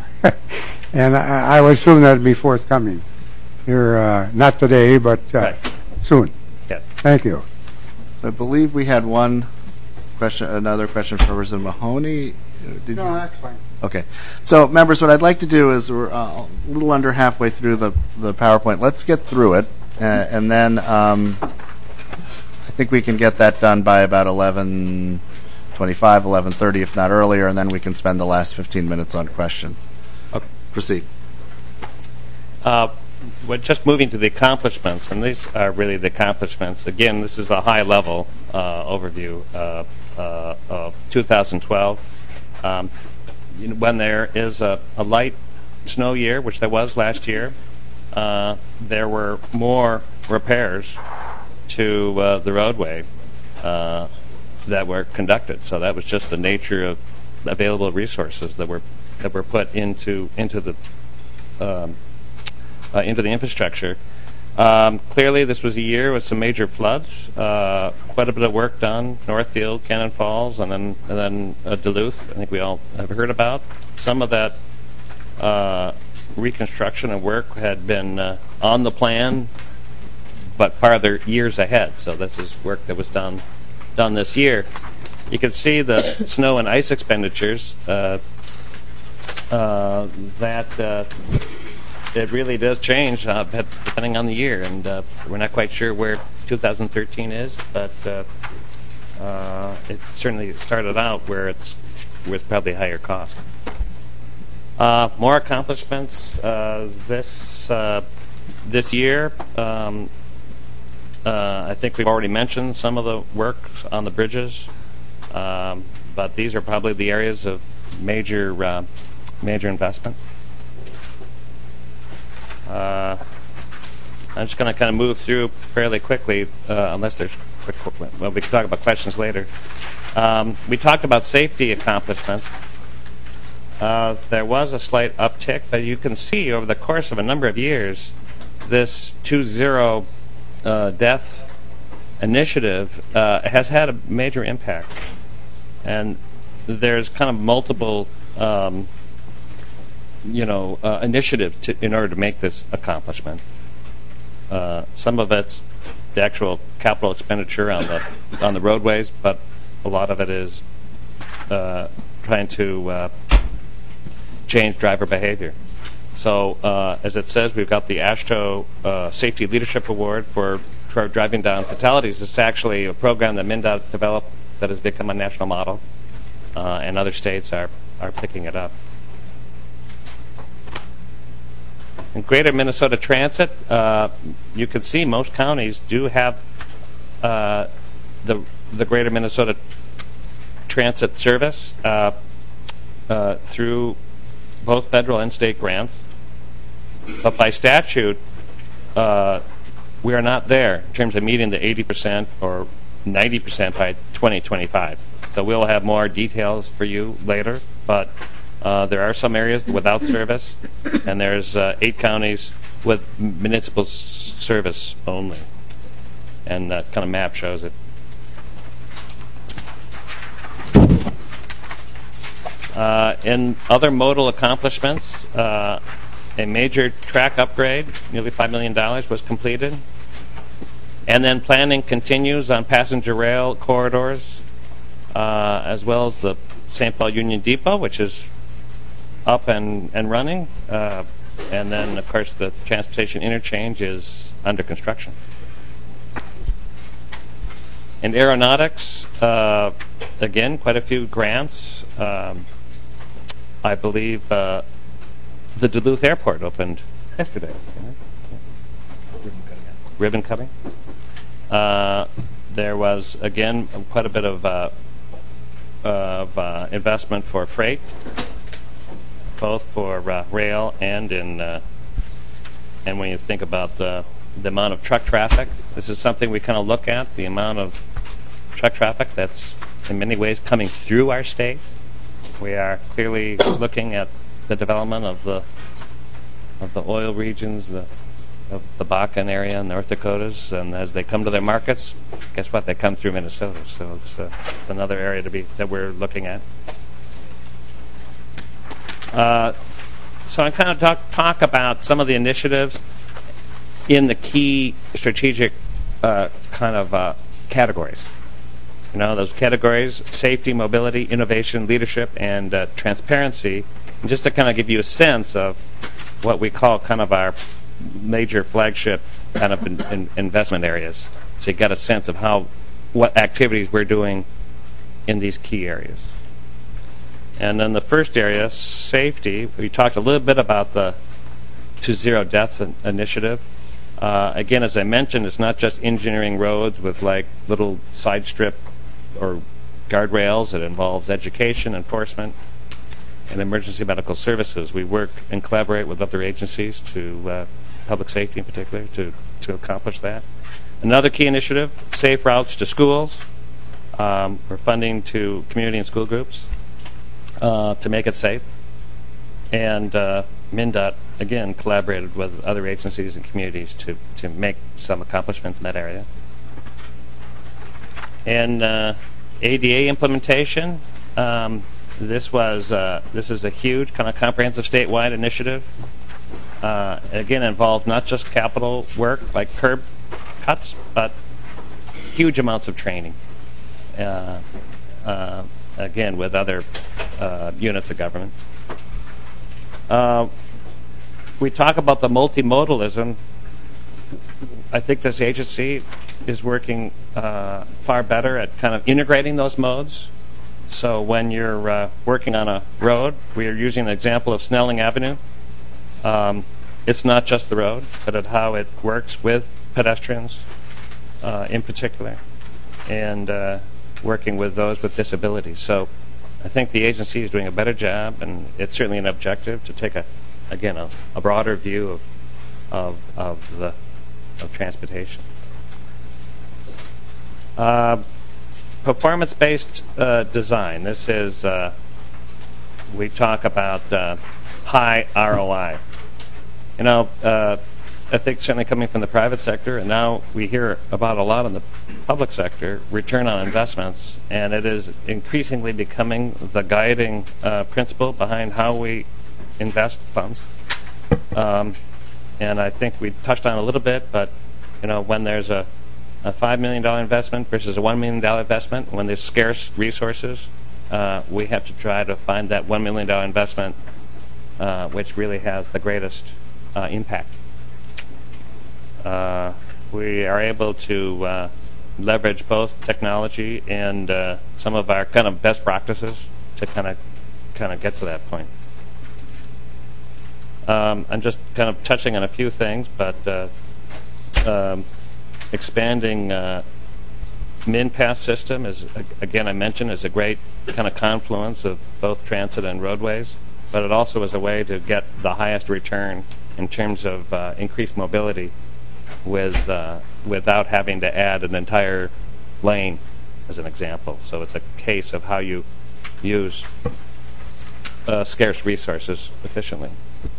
And I, I would assume that would be forthcoming here, uh, not today, but uh, right. soon. Yes. Thank you. So I believe we had one question, another question for Representative Mahoney. Did no, you? that's fine. Okay. So, members, what I'd like to do is we're uh, a little under halfway through the, the PowerPoint. Let's get through it, uh, and then um, I think we can get that done by about eleven twenty-five, eleven thirty, if not earlier, and then we can spend the last fifteen minutes on questions. Okay. Proceed. Uh, we're just moving to the accomplishments, and these are really the accomplishments. Again, this is a high-level uh, overview uh, uh, of two thousand twelve. Um, you know, when there is a, a light snow year, which there was last year, uh, there were more repairs to uh, the roadway uh, that were conducted. So that was just the nature of available resources that were that were put into into the um, uh, into the infrastructure. Um, clearly, this was a year with some major floods. Uh, quite a bit of work done: Northfield, Cannon Falls, and then and then uh, Duluth. I think we all have heard about some of that. Uh, reconstruction and work had been uh, on the plan, but farther years ahead. So this is work that was done done this year. You can see the snow and ice expenditures. Uh, uh, that uh, it really does change uh, depending on the year, and uh, we're not quite sure where two thousand thirteen is, but uh, uh, it certainly started out where it's with probably higher cost. Uh, more accomplishments uh, this uh, this year. Um, uh, I think we've already mentioned some of the work on the bridges, um, but these are probably the areas of major uh, major investment. Uh, I'm just going to kind of move through fairly quickly, uh, unless there's quick. Well, we can talk about questions later. Um, we talked about safety accomplishments. Uh, there was a slight uptick, but you can see over the course of a number of years, this two zero uh, death initiative uh, has had a major impact. And there's kind of multiple, um, you know, uh, initiatives to, in order to make this accomplishment. Uh, some of it's the actual capital expenditure on the on the roadways, but a lot of it is uh, trying to uh, change driver behavior. So, uh, as it says, we've got the AASHTO uh, Safety Leadership Award for, for driving down fatalities. It's actually a program that MnDOT developed that has become a national model, uh, and other states are, are picking it up. In Greater Minnesota Transit, uh, you can see most counties do have uh, the the Greater Minnesota Transit Service uh, uh, through both federal and state grants, but by statute, uh, we are not there in terms of meeting the eighty percent or ninety percent by twenty twenty-five. So we'll have more details for you later, but uh, there are some areas without service, and there's uh, eight counties with municipal s- service only, and that kind of map shows it. Uh, in other modal accomplishments, uh, a major track upgrade, nearly five million dollars, was completed. And then planning continues on passenger rail corridors, uh, as well as the Saint Paul Union Depot, which is up and, and running. Uh, and then, of course, the transportation interchange is under construction. In aeronautics, uh, again, quite a few grants. Um, I believe uh, the Duluth Airport opened yesterday. Ribbon cutting. Ribbon cutting. Uh, there was, again, quite a bit of, uh, of uh, investment for freight, both for uh, rail and in, uh, and when you think about the, the amount of truck traffic, this is something we kind of look at, the amount of truck traffic that's in many ways coming through our state. We are clearly looking at the development of the of the oil regions, the of the Bakken area, North Dakotas, and as they come to their markets, guess what? They come through Minnesota. So it's uh, it's another area to be that we're looking at. Uh, so I kind of talk talk about some of the initiatives in the key strategic uh, kind of uh, categories. You know, those categories: safety, mobility, innovation, leadership, and uh, transparency. And just to kind of give you a sense of what we call kind of our major flagship kind of in, in investment areas. So you get a sense of how, what activities we're doing in these key areas. And then the first area, safety. We talked a little bit about the to zero deaths in, initiative. Uh, again, as I mentioned, it's not just engineering roads with like little side strip or guardrails. It involves education, enforcement, and emergency medical services. We work and collaborate with other agencies to uh, public safety in particular to, to accomplish that. Another key initiative, safe routes to schools. Um, we're funding to community and school groups uh, to make it safe. And uh, MnDOT, again, collaborated with other agencies and communities to, to make some accomplishments in that area. And uh, A D A implementation, um, this was uh, this is a huge kind of comprehensive statewide initiative. uh, again, involve not just capital work like curb cuts, but huge amounts of training. Uh, uh, again, with other uh, units of government. Uh, we talk about the multimodalism. I think this agency is working uh, far better at kind of integrating those modes. So when you're uh, working on a road, we are using an example of Snelling Avenue. Um, it's not just the road, but at how it works with pedestrians uh, in particular, and uh, working with those with disabilities. So I think the agency is doing a better job, and it's certainly an objective to take a, again, a, a broader view of of of the of transportation. Uh, performance-based uh, design. This is uh, we talk about uh, high R O I. You know, uh, I think certainly coming from the private sector, and now we hear about a lot in the public sector, return on investments, and it is increasingly becoming the guiding uh, principle behind how we invest funds. Um, and I think we touched on it a little bit, but you know, when there's a, a five million dollars investment versus a one million dollars investment, when there's scarce resources, uh, we have to try to find that one million dollars investment uh, which really has the greatest uh, impact. Uh, we are able to uh, leverage both technology and uh, some of our kind of best practices to kind of kind of get to that point. Um, I'm just kind of touching on a few things, but uh, um, expanding uh, MinPass system is, again, I mentioned, is a great kind of confluence of both transit and roadways, but it also is a way to get the highest return in terms of uh, increased mobility with uh, without having to add an entire lane, as an example. So it's a case of how you use uh, scarce resources efficiently.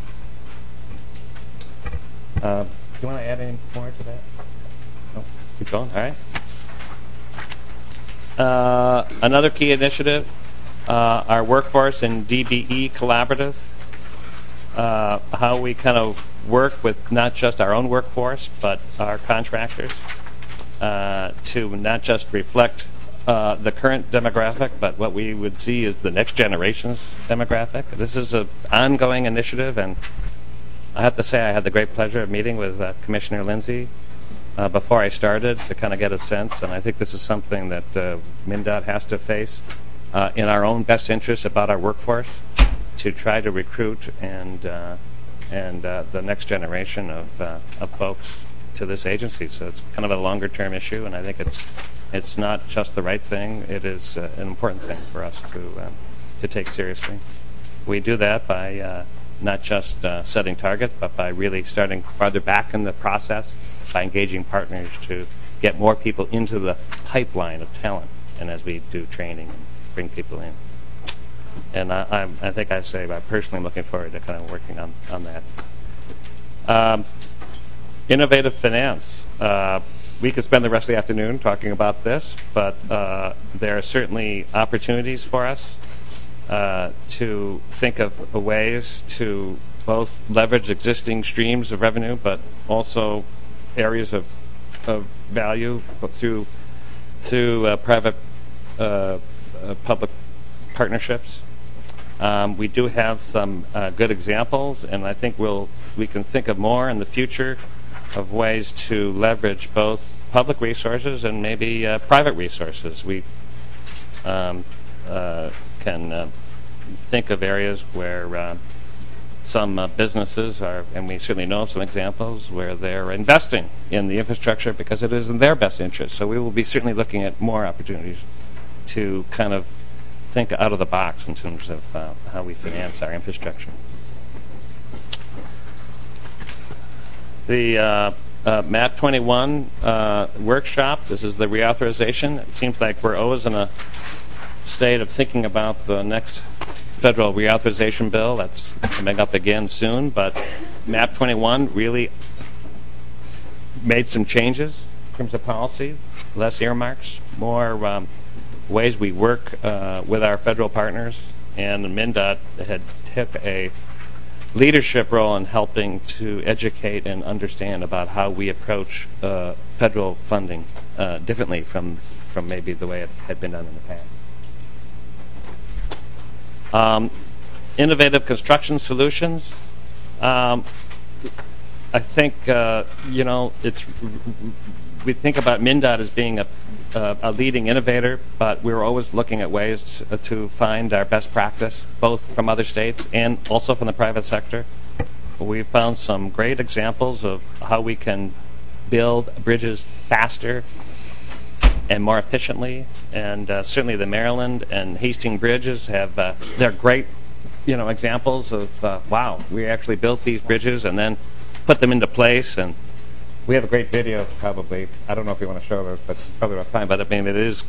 Uh, do you want to add any more to that? No? Keep going. All right. Uh, another key initiative, uh, our workforce and D B E collaborative. Uh, how we kind of work with not just our own workforce, but our contractors uh, to not just reflect uh, the current demographic, but what we would see is the next generation's demographic. This is an ongoing initiative, and I have to say I had the great pleasure of meeting with uh, Commissioner Lindsay uh, before I started to kind of get a sense, and I think this is something that uh, MnDOT has to face uh, in our own best interest about our workforce, to try to recruit and uh, and uh, the next generation of uh, of folks to this agency. So it's kind of a longer term issue, and I think it's it's not just the right thing. It is uh, an important thing for us to uh, to take seriously. We do that by uh, not just uh, setting targets, but by really starting farther back in the process, by engaging partners to get more people into the pipeline of talent, and as we do training and bring people in. And I, I'm, I think I say I'm personally looking forward to kind of working on, on that. Um, innovative finance. Uh, we could spend the rest of the afternoon talking about this, but uh, there are certainly opportunities for us uh, to think of ways to both leverage existing streams of revenue, but also areas of, of value through, through uh, private uh, uh, public partnerships. Um, we do have some uh, good examples, and I think we'll we can think of more in the future of ways to leverage both public resources and maybe uh, private resources. We um, uh, can uh, think of areas where uh, some uh, businesses are, and we certainly know of some examples where they're investing in the infrastructure because it is in their best interest. So we will be certainly looking at more opportunities to kind of think out of the box in terms of uh, how we finance our infrastructure. The uh, uh, MAP twenty-one uh, workshop, this is the reauthorization. It seems like we're always in a state of thinking about the next federal reauthorization bill. That's coming up again soon, but MAP twenty-one really made some changes in terms of policy, less earmarks, more um, ways we work uh, with our federal partners, and MnDOT had took a leadership role in helping to educate and understand about how we approach uh, federal funding uh, differently from, from maybe the way it had been done in the past. Um, innovative construction solutions. Um, I think, uh, you know, it's we think about MnDOT as being a, uh, a leading innovator, but we're always looking at ways to, uh, to find our best practice, both from other states and also from the private sector. We've found some great examples of how we can build bridges faster and more efficiently, and uh, certainly the Maryland and Hastings bridges have uh, they're great, you know, examples of uh, wow, we actually built these bridges and then put them into place. And we have a great video, probably. I don't know if you want to show those, but it's probably about time. But I mean, it is,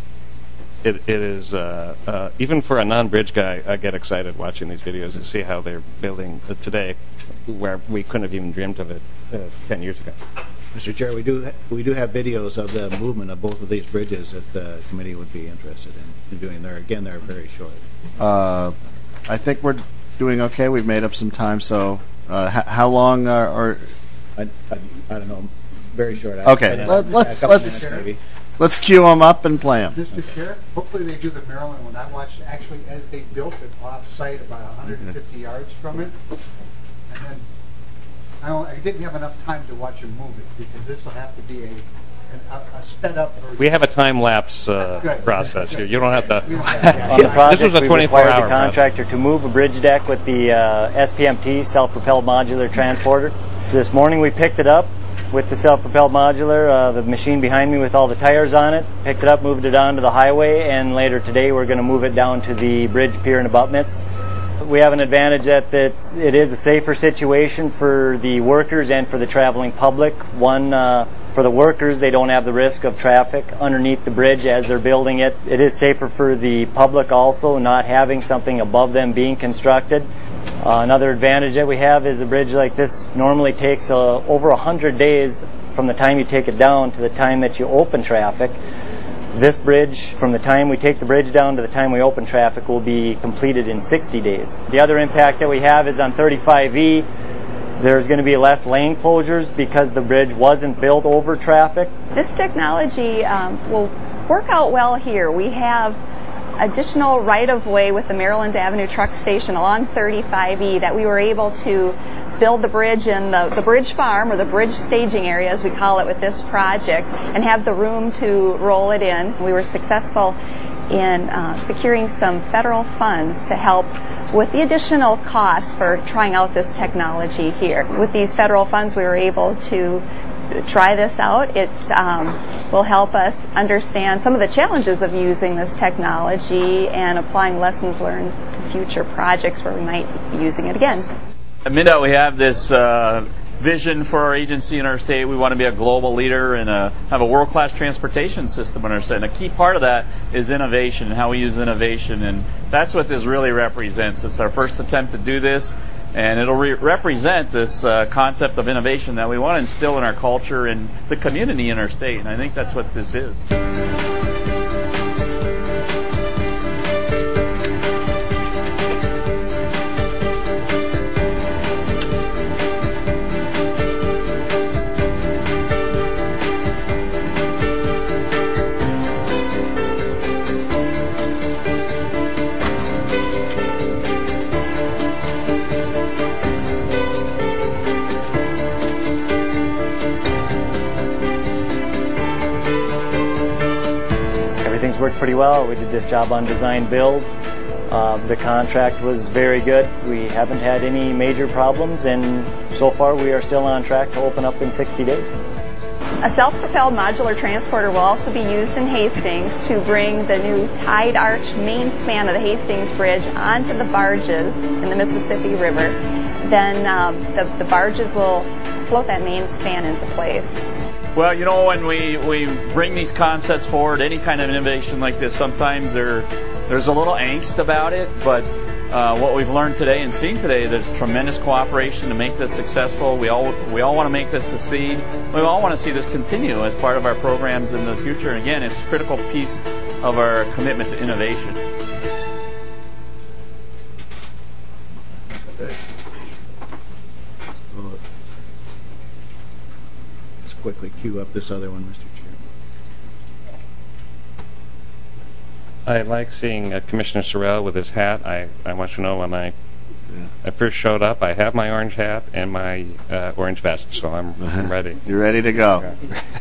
it it is uh, uh, even for a non-bridge guy, I get excited watching these videos to see how they're building uh, today, where we couldn't have even dreamed of it uh, ten years ago. Mister Chair, we do ha we do have videos of the movement of both of these bridges that the committee would be interested in doing. There again, they're very short. Uh, I think we're doing okay. We've made up some time. So, uh, h how long are? are I, I, I don't know. Very short. Okay, I, Let, let's a let's minutes, maybe. let's cue them up and play them. Mister Chair, hopefully they do the Maryland one. I watched actually as they built it off-site, about one hundred fifty yards from it, and then I, don't, I didn't have enough time to watch them move it because this will have to be a a, a sped up version. We have a time lapse uh, process here. You don't have to. On the project, this was a we twenty-four required hour the contractor to move a bridge deck with the uh, S P M T, self-propelled modular transporter. So this morning we picked it up with the self-propelled modular, uh, the machine behind me with all the tires on it, picked it up, moved it onto the highway, and later today we're going to move it down to the bridge pier and abutments. We have an advantage that it's, it is a safer situation for the workers and for the traveling public. One, uh, for the workers, they don't have the risk of traffic underneath the bridge as they're building it. It is safer for the public also, not having something above them being constructed. Uh, another advantage that we have is a bridge like this normally takes uh, over one hundred days from the time you take it down to the time that you open traffic. This bridge, from the time we take the bridge down to the time we open traffic, will be completed in sixty days. The other impact that we have is on thirty-five E. There's going to be less lane closures because the bridge wasn't built over traffic. This technology um, will work out well here. We have additional right-of-way with the Maryland Avenue Truck Station along thirty-five E that we were able to build the bridge in the, the bridge farm, or the bridge staging area as we call it with this project, and have the room to roll it in. We were successful in uh, securing some federal funds to help with the additional cost for trying out this technology here. With these federal funds, we were able to try this out. It um, will help us understand some of the challenges of using this technology and applying lessons learned to future projects where we might be using it again. At MnDOT, we have this uh, vision for our agency in our state. We want to be a global leader and a, have a world-class transportation system in our state. And a key part of that is innovation and how we use innovation. And that's what this really represents. It's our first attempt to do this. And it'll re represent this uh, concept of innovation that we want to instill in our culture and the community in our state. And I think that's what this is. Worked pretty well. We did this job on design build. Uh, the contract was very good. We haven't had any major problems, and so far we are still on track to open up in sixty days. A self-propelled modular transporter will also be used in Hastings to bring the new tide arch main span of the Hastings Bridge onto the barges in the Mississippi River. Then um, the, the barges will float that main span into place. Well, you know, when we, we bring these concepts forward, any kind of innovation like this, sometimes there there's a little angst about it, but uh, what we've learned today and seen today, there's tremendous cooperation to make this successful. We all we all want to make this succeed. We all want to see this continue as part of our programs in the future. And again, it's a critical piece of our commitment to innovation. quickly queue up this other one, Mister Chair. I like seeing uh, Commissioner Sorrell with his hat. I, I want you to know when I, yeah. I first showed up, I have my orange hat and my uh, orange vest, so I'm, I'm ready. You're ready to go.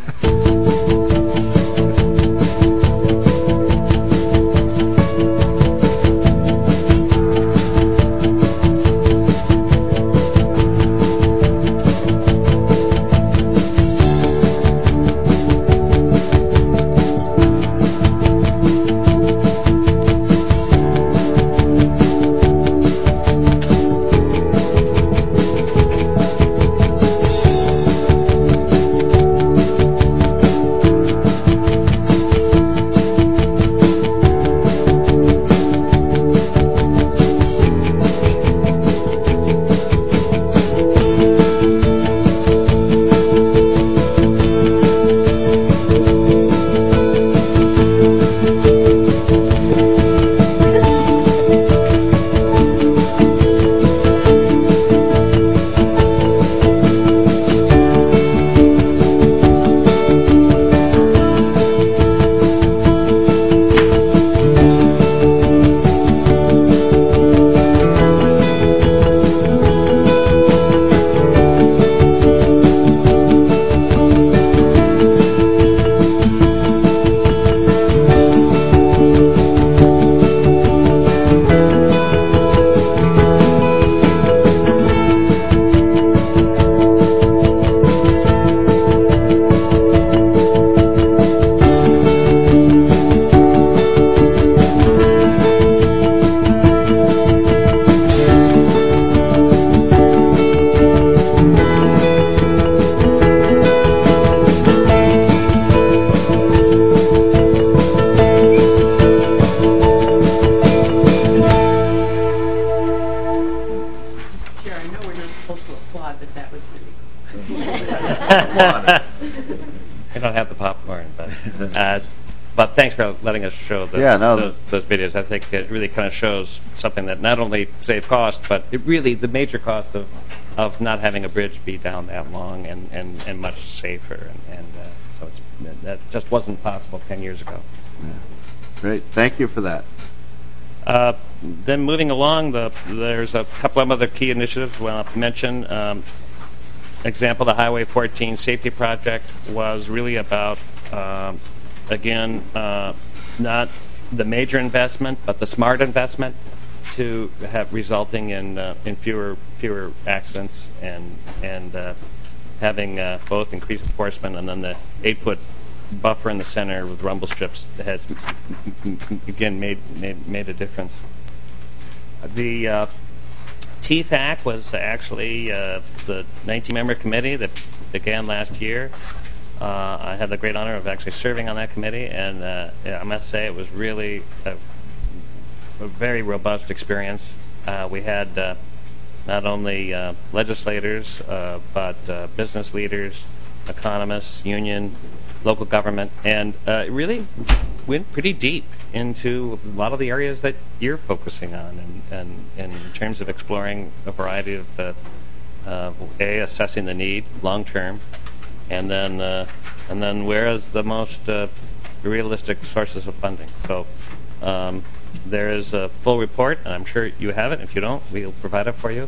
I don't have the popcorn, but uh, but thanks for letting us show the, yeah, no, the, those videos. I think it really kind of shows something that not only saves cost, but it really the major cost of of not having a bridge be down that long and, and, and much safer, and, and uh, so it's that just wasn't possible ten years ago. Yeah. Great, thank you for that. Uh, then moving along, the, there's a couple of other key initiatives we want to mention. Um, example, the Highway fourteen safety project was really about, um, again, uh, not the major investment, but the smart investment to have resulting in uh, in fewer fewer accidents and and uh, having uh, both increased enforcement and then the eight foot buffer in the center with rumble strips has again made made made a difference. The uh, T F A C was actually uh, the nineteen member committee that began last year. Uh, I had the great honor of actually serving on that committee, and uh, yeah, I must say it was really a, a very robust experience. Uh, we had uh, not only uh, legislators, uh, but uh, business leaders, economists, union, local government, and uh, it really went pretty deep into a lot of the areas that you're focusing on, and, and, and in terms of exploring a variety of the, uh, A, assessing the need long term, and then uh, and then where is the most uh, realistic sources of funding. So um, there is a full report, and I'm sure you have it. If you don't, we'll provide it for you.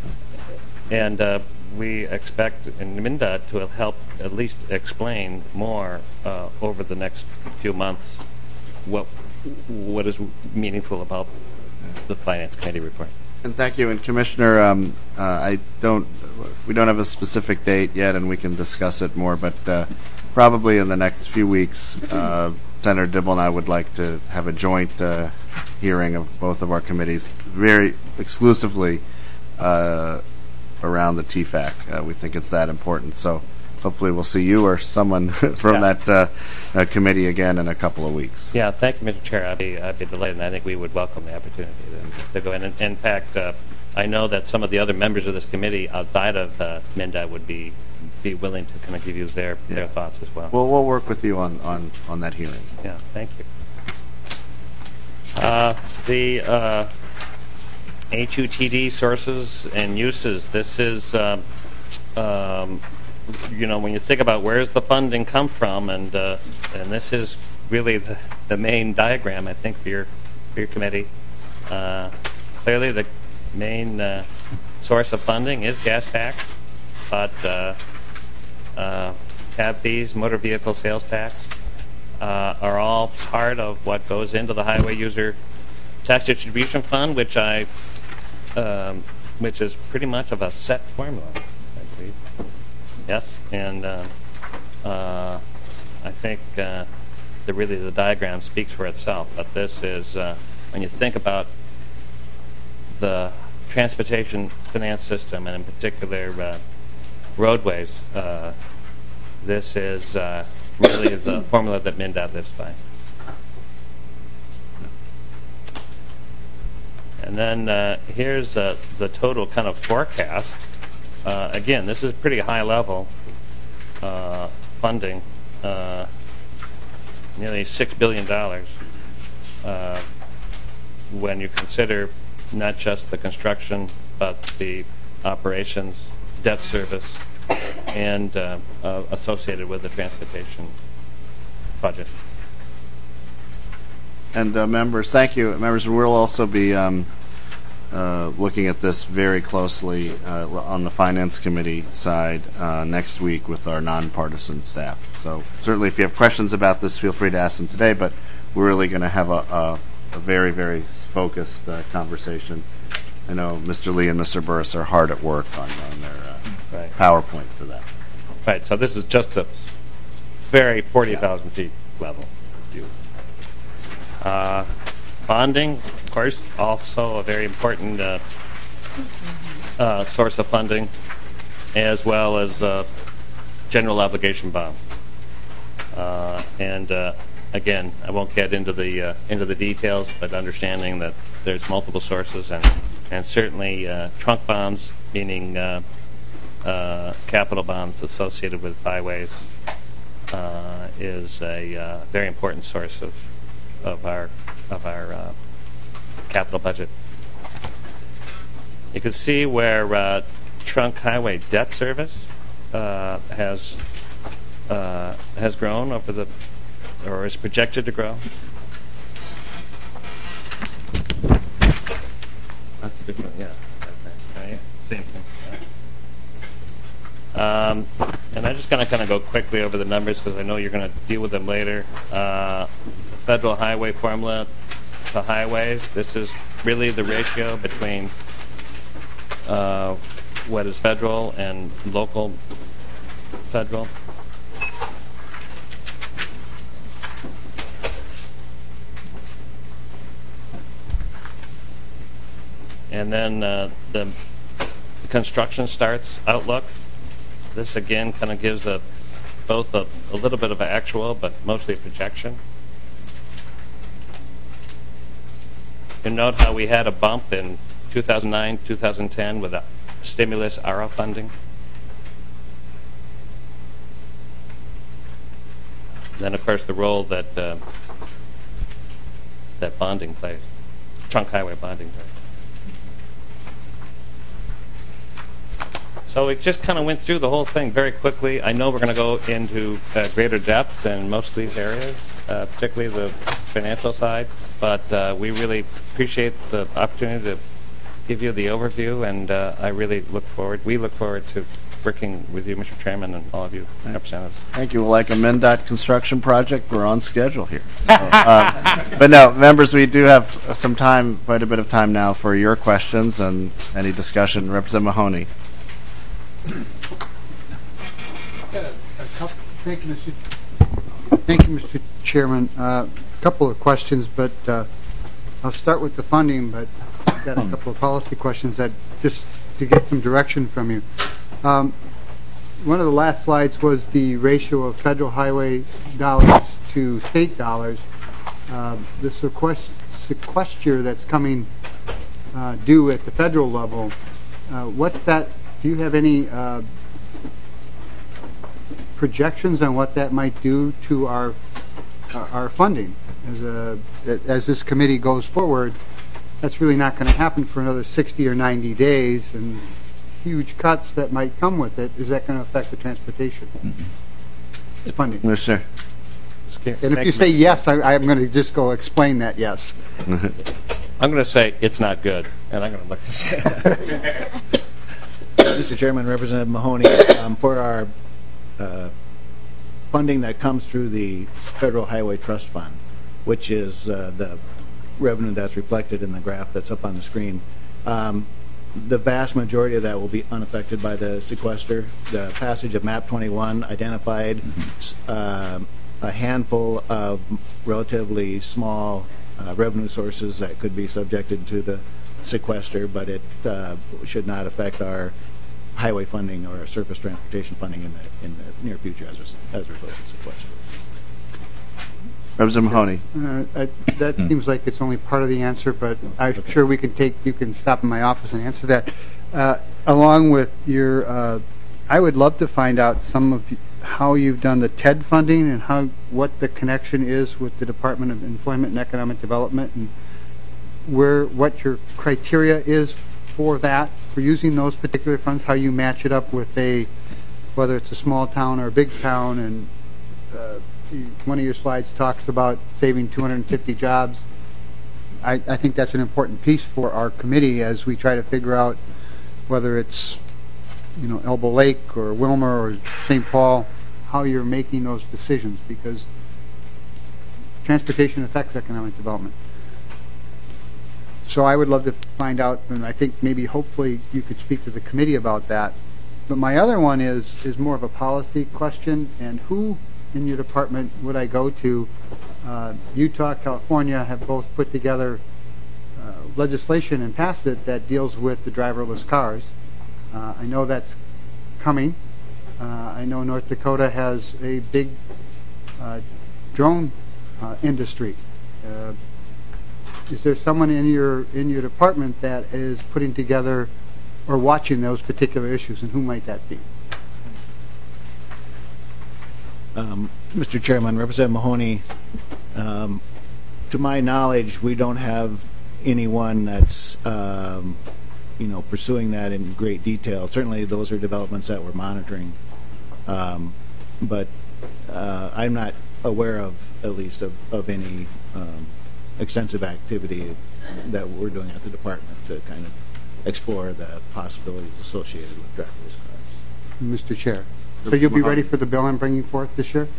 And uh, we expect in MnDOT to help at least explain more uh, over the next few months what what is meaningful about the Finance Committee report. And thank you. And Commissioner, um, uh, I don't, we don't have a specific date yet, and we can discuss it more. But uh, probably in the next few weeks, uh, Senator Dibble and I would like to have a joint uh, hearing of both of our committees, very exclusively uh, around the T F A C. Uh, we think it's that important. So hopefully we'll see you or someone from yeah. that uh, uh, committee again in a couple of weeks. Yeah, thank you, Mister Chair. I'd be, I'd be delighted, and I think we would welcome the opportunity to, to go in. In, in fact, uh, I know that some of the other members of this committee outside of uh, MnDOT would be be willing to kind of give you their, yeah. their thoughts as well. Well, we'll work with you on, on, on that hearing. Yeah, thank you. Uh, the uh, H U T D sources and uses. This is um, um, you know, when you think about where's the funding come from, and uh, and this is really the, the main diagram, I think, for your for your committee. Uh, clearly, the main uh, source of funding is gas tax, but uh, uh, cab fees, motor vehicle sales tax uh, are all part of what goes into the highway user tax distribution fund, which I um, which is pretty much of a set formula, I believe. Yes, and uh, uh, I think uh, the really the diagram speaks for itself. But this is uh, when you think about the transportation finance system, and in particular uh, roadways, uh, this is uh, really the formula that MnDOT lives by. And then uh, here's uh, the total kind of forecast. Uh, again, this is pretty high level uh, funding, uh, nearly six billion dollars uh, when you consider not just the construction, but the operations, debt service, and uh, uh, associated with the transportation budget. And uh, members, thank you. Members, we'll also be um, uh, looking at this very closely uh, on the Finance Committee side uh, next week with our nonpartisan staff. So certainly if you have questions about this, feel free to ask them today, but we're really going to have a, a, a very, very focused uh, conversation. I know Mister Lee and Mister Burris are hard at work on, on their uh, right. PowerPoint for that. Right, so this is just a very forty thousand yeah. feet level view. Uh, bonding, of course, also a very important uh, uh, source of funding, as well as uh, general obligation bond. Uh, and uh, again, I won't get into the uh, into the details, but understanding that there's multiple sources, and and certainly uh, trunk bonds, meaning uh, uh, capital bonds associated with highways, uh, is a uh, very important source of. of our of our uh, capital budget. You can see where uh, trunk highway debt service uh, has uh, has grown over the or is projected to grow. That's a different, yeah. Right? Same thing. Um, and I'm just going to kind of go quickly over the numbers because I know you're going to deal with them later. Uh, Federal highway formula to highways. This is really the ratio between uh, what is federal and local federal. And then uh, the construction starts outlook. This again kind of gives a both a, a little bit of an actual, but mostly a projection. You note how we had a bump in two thousand nine, two thousand ten with a stimulus A R A funding. Then, of course, the role that uh, that bonding plays, trunk highway bonding plays. So we just kind of went through the whole thing very quickly. I know we're going to go into uh, greater depth in most of these areas, uh, particularly the financial side, but uh, we really appreciate the opportunity to give you the overview, and uh, I really look forward, we look forward to working with you, Mister Chairman, and all of you representatives. Thank you. Like a MnDOT construction project, we're on schedule here. So, uh, but no, members, we do have some time, quite a bit of time now for your questions and any discussion. Representative Mahoney. Thank you, Mister Thank you, Mister Chairman. Uh, a couple of questions, but uh, I'll start with the funding, but I've got a couple of policy questions that just to get some direction from you. Um, one of the last slides was the ratio of federal highway dollars to state dollars. Uh, the sequest sequester that's coming uh, due at the federal level, uh, what's that? Do you have any uh, projections on what that might do to our uh, our funding as a as this committee goes forward? That's really not going to happen for another sixty or ninety days, and huge cuts that might come with it, is that going to affect the transportation mm-hmm. funding? Commissioner. And if you say yes, I, I'm going to just go explain that yes. I'm going to say it's not good, and I'm going to look to say. Mister Chairman, Representative Mahoney, um, for our uh, funding that comes through the Federal Highway Trust Fund, which is uh, the revenue that's reflected in the graph that's up on the screen, um, the vast majority of that will be unaffected by the sequester. The passage of map twenty-one identified mm-hmm. uh, a handful of relatively small uh, revenue sources that could be subjected to the sequester, but it uh, should not affect our highway funding or our surface transportation funding in the in the near future as a, as a result of the sequester. Representative Mahoney. Uh, I, that seems like it's only part of the answer, but I'm okay. sure we can take. You can stop in my office and answer that. Uh, along with your, uh, I would love to find out some of how you've done the T E D funding and how what the connection is with the Department of Employment and Economic Development, and where what your criteria is for that, for using those particular funds, how you match it up with a, whether it's a small town or a big town, and uh, one of your slides talks about saving two hundred fifty jobs. I, I think that's an important piece for our committee as we try to figure out whether it's, you know, Elbow Lake or Wilmer or Saint Paul, how you're making those decisions, because transportation affects economic development. So I would love to find out, and I think maybe hopefully you could speak to the committee about that. But my other one is is more of a policy question, and who in your department would I go to? Uh, Utah, California have both put together uh, legislation and passed it that deals with the driverless cars. Uh, I know that's coming. Uh, I know North Dakota has a big uh, drone uh, industry. Uh, is there someone in your in your department that is putting together or watching those particular issues, and who might that be? Um, Mister Chairman, Representative Mahoney, um, to my knowledge, we don't have anyone that's um, you know, pursuing that in great detail. Certainly, those are developments that we're monitoring, um, but uh, I'm not aware of, at least, of, of any um, extensive activity that we're doing at the department to kind of explore the possibilities associated with driverless cars. Mister Chair. So you'll be ready for the bill I'm bringing forth this year?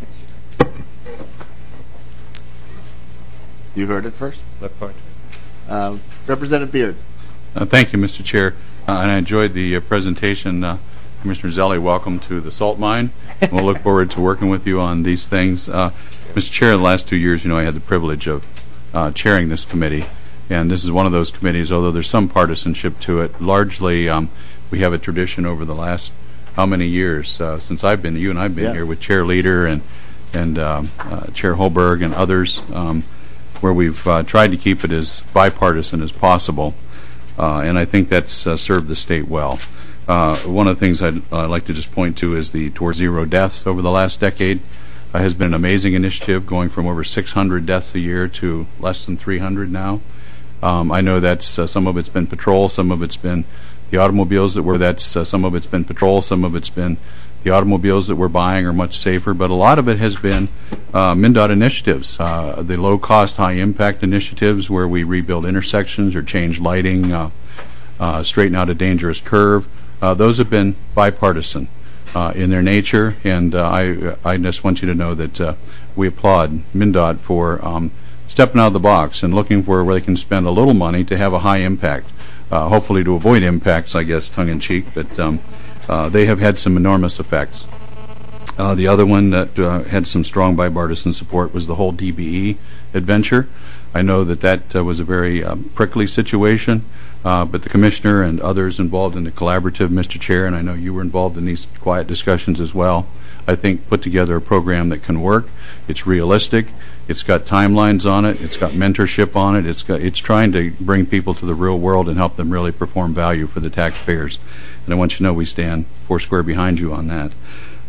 You heard it first? Look forward to it. Uh, Representative Beard. Uh, thank you, Mister Chair. Uh, and I enjoyed the uh, presentation. Uh, Commissioner Zelli, welcome to the salt mine. We'll look forward to working with you on these things. Uh, Mister Chair, the last two years, you know, I had the privilege of uh, chairing this committee. And this is one of those committees, although there's some partisanship to it. Largely, um, we have a tradition over the last how many years uh, since I've been, you and I've been yes. here with Chair Leader and and um, uh, Chair Holberg and others, um, where we've uh, tried to keep it as bipartisan as possible, uh, and I think that's uh, served the state well. Uh, one of the things I'd uh, like to just point to is the Towards Zero Deaths over the last decade uh, has been an amazing initiative, going from over six hundred deaths a year to less than three hundred now. Um, I know that's uh, some of it's been patrol, some of it's been the automobiles that were that's uh, some of it's been patrol, some of it's been the automobiles that we're buying are much safer, but a lot of it has been uh, MnDOT initiatives, uh, the low-cost, high-impact initiatives where we rebuild intersections or change lighting, uh, uh, straighten out a dangerous curve. Uh, those have been bipartisan uh, in their nature, and uh, I I just want you to know that uh, we applaud MnDOT for um, stepping out of the box and looking for where they can spend a little money to have a high impact. Uh, hopefully to avoid impacts, I guess, tongue-in-cheek, but um, uh, they have had some enormous effects. Uh, the other one that uh, had some strong bipartisan support was the whole D B E adventure. I know that that uh, was a very um, prickly situation, uh, but the Commissioner and others involved in the collaborative, Mister Chair, and I know you were involved in these quiet discussions as well, I think put together a program that can work. It's realistic. It's got timelines on it. It's got mentorship on it. It's got, it's trying to bring people to the real world and help them really perform value for the taxpayers. And I want you to know we stand four square behind you on that.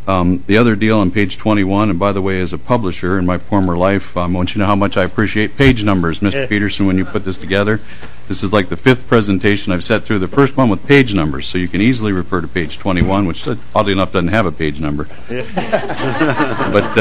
Um, the other deal on page twenty-one, and by the way, as a publisher in my former life, um, I want you to know how much I appreciate page numbers, Mister Peterson, when you put this together. This is like the fifth presentation I've set through. The first one with page numbers, so you can easily refer to page twenty-one, which oddly enough doesn't have a page number. But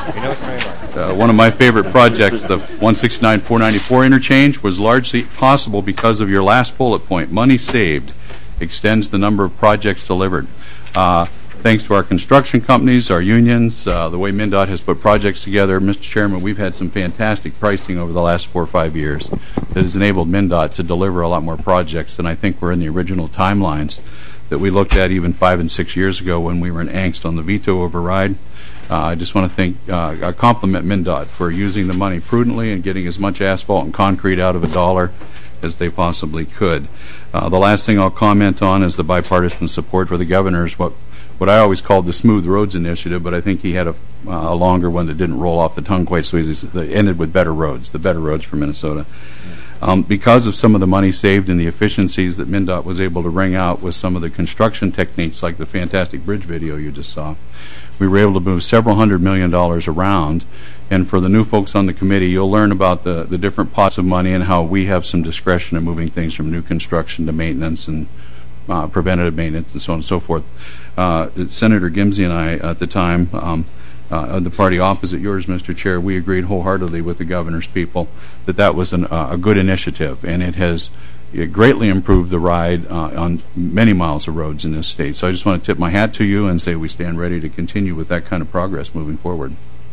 uh, uh, one of my favorite projects, the one sixty-nine four ninety-four interchange, was largely possible because of your last bullet point. Money saved extends the number of projects delivered. Uh, Thanks to our construction companies, our unions, uh, the way MnDOT has put projects together, Mister Chairman, we've had some fantastic pricing over the last four or five years that has enabled MnDOT to deliver a lot more projects than I think were in the original timelines that we looked at even five and six years ago when we were in angst on the veto override. Uh, I just want to thank, uh, I compliment MnDOT for using the money prudently and getting as much asphalt and concrete out of a dollar as they possibly could. Uh, the last thing I'll comment on is the bipartisan support for the governor's what what I always called the Smooth Roads Initiative, but I think he had a, uh, a longer one that didn't roll off the tongue quite so easy. It ended with Better Roads, the Better Roads for Minnesota. Um, because of some of the money saved and the efficiencies that MnDOT was able to wring out with some of the construction techniques like the fantastic bridge video you just saw, we were able to move several hundred million dollars around. And for the new folks on the committee, you'll learn about the, the different pots of money and how we have some discretion in moving things from new construction to maintenance and uh, preventative maintenance and so on and so forth. Uh, Senator Gimsey and I, at the time, um, uh, the party opposite yours, Mister Chair, we agreed wholeheartedly with the governor's people that that was an, uh, a good initiative, and it has it greatly improved the ride uh, on many miles of roads in this state. So I just want to tip my hat to you and say we stand ready to continue with that kind of progress moving forward.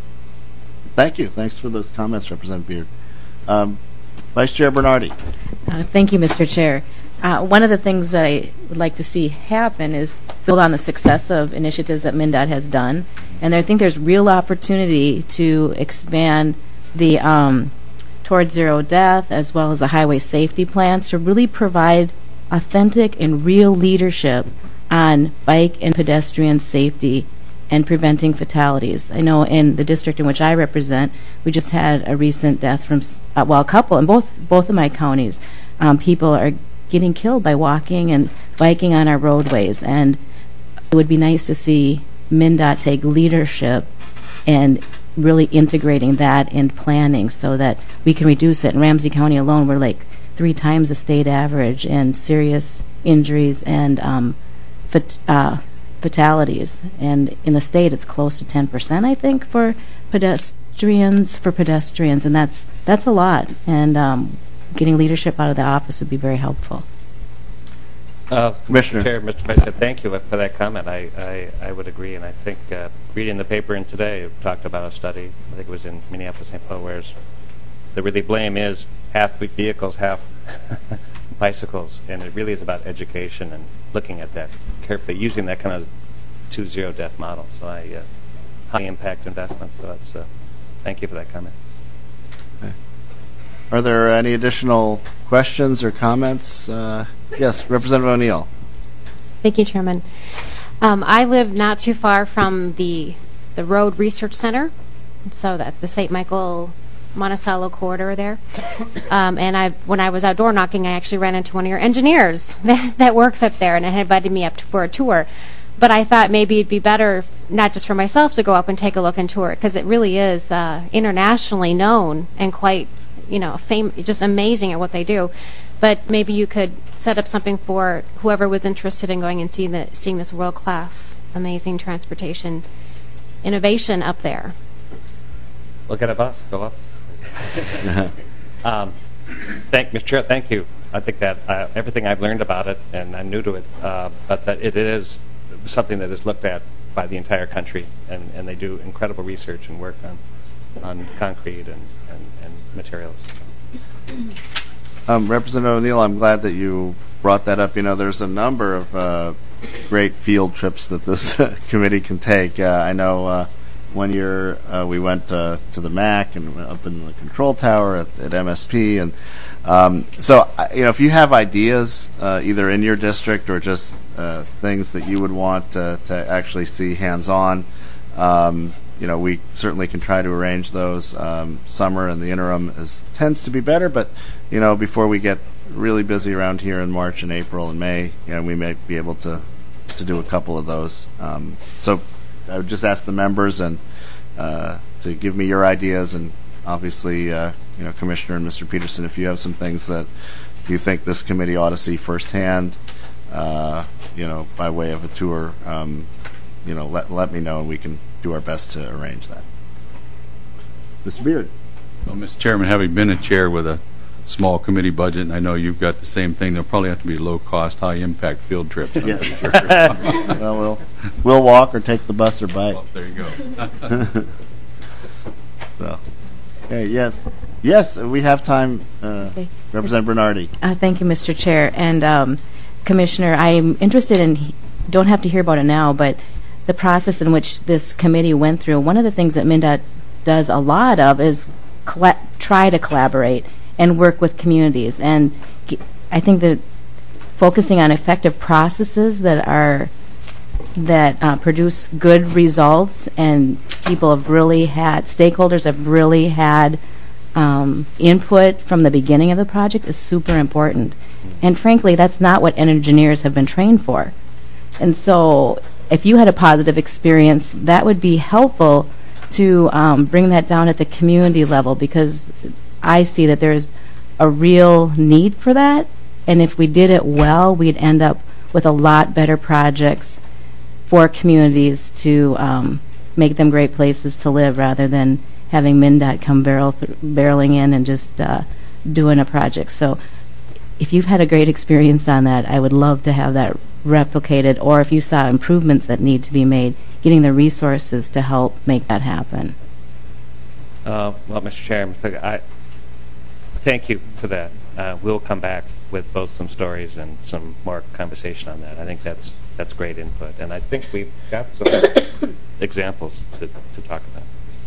Thank you. Thanks for those comments, Representative Beard. Um, Vice Chair Bernardi. Uh, thank you, Mister Chair. Uh, one of the things that I would like to see happen is build on the success of initiatives that MnDOT has done. And I think there's real opportunity to expand the um, Towards Zero Death as well as the highway safety plans to really provide authentic and real leadership on bike and pedestrian safety and preventing fatalities. I know in the district in which I represent, we just had a recent death from, uh, well, a couple in both, both of my counties. Um, people are getting killed by walking and biking on our roadways, and it would be nice to see MnDOT take leadership and really integrating that in planning so that we can reduce it. In Ramsey County alone, we're like three times the state average in serious injuries and um, fat- uh, fatalities, and in the state it's close to ten percent, I think, for pedestrians for pedestrians, and that's that's a lot, and um, getting leadership out of the office would be very helpful. Uh, Commissioner. Chair, Mister President, thank you for that comment. I, I, I would agree, and I think uh, reading the paper in today, it talked about a study, I think it was in Minneapolis, Saint Paul, where the really blame is half vehicles, half bicycles, and it really is about education and looking at that carefully, using that kind of two zero death model. So I uh, high impact investments. So that's uh, thank you for that comment. Okay. Are there any additional questions or comments? Uh, yes, Representative O'Neill. Thank you, Chairman. Um, I live not too far from the the Road Research Center, so that the Saint Michael Monticello corridor there. Um, and I, when I was out door knocking, I actually ran into one of your engineers that, that works up there, and had invited me up to, for a tour. But I thought maybe it'd be better, not just for myself, to go up and take a look and tour it, because it really is uh, internationally known and quite, you know, fam- just amazing at what they do. But maybe you could set up something for whoever was interested in going and seeing, the, seeing this world-class, amazing transportation innovation up there. Look at a bus. Go up. um, thank, Mister Chair, thank you. I think that uh, everything I've learned about it, and I'm new to it, uh, but that it is something that is looked at by the entire country, and, and they do incredible research and work on on concrete and, and, and materials. Um, Representative O'Neill, I'm glad that you brought that up. You know, there's a number of uh, great field trips that this committee can take. Uh, I know uh, one year uh, we went uh, to the M A C and went up in the control tower at, at M S P, and um, so uh, you know, if you have ideas uh, either in your district or just uh, things that you would want uh, to actually see hands-on, um, you know, we certainly can try to arrange those. Um, summer in the interim is tends to be better, but you know, before we get really busy around here in March and April and May, you know, we may be able to to do a couple of those. Um, so I would just ask the members and uh, to give me your ideas, and obviously, uh, you know, Commissioner and Mister Peterson, if you have some things that you think this committee ought to see firsthand, uh, you know, by way of a tour, um, you know, let let me know, and we can do our best to arrange that. Mister Beard. Well, Mister Chairman, having been a chair with a small committee budget, and I know you've got the same thing, there'll probably have to be low-cost, high-impact field trips. I'm Yeah. pretty sure. Well, we'll we'll walk or take the bus or bike. Well, there you go. So, okay, yes, yes, we have time. Uh, Okay. Representative Bernardi. Uh, thank you, Mister Chair. And um, Commissioner, I'm interested in, don't have to hear about it now, but the process in which this committee went through. One of the things that MnDOT does a lot of is colla- try to collaborate and work with communities. And g- I think that focusing on effective processes that are that uh, produce good results, and people have really had, stakeholders have really had um, input from the beginning of the project is super important. And frankly, that's not what engineers have been trained for. And so if you had a positive experience, that would be helpful to um, bring that down at the community level, because I see that there's a real need for that. And if we did it well, we'd end up with a lot better projects for communities to um, make them great places to live, rather than having MnDOT come barrel th- barreling in and just uh, doing a project. So if you've had a great experience on that, I would love to have that replicated, or if you saw improvements that need to be made, getting the resources to help make that happen. Uh, well, Mister Chairman, I thank you for that. Uh, we'll come back with both some stories and some more conversation on that. I think that's that's great input, and I think we've got some examples to, to talk about.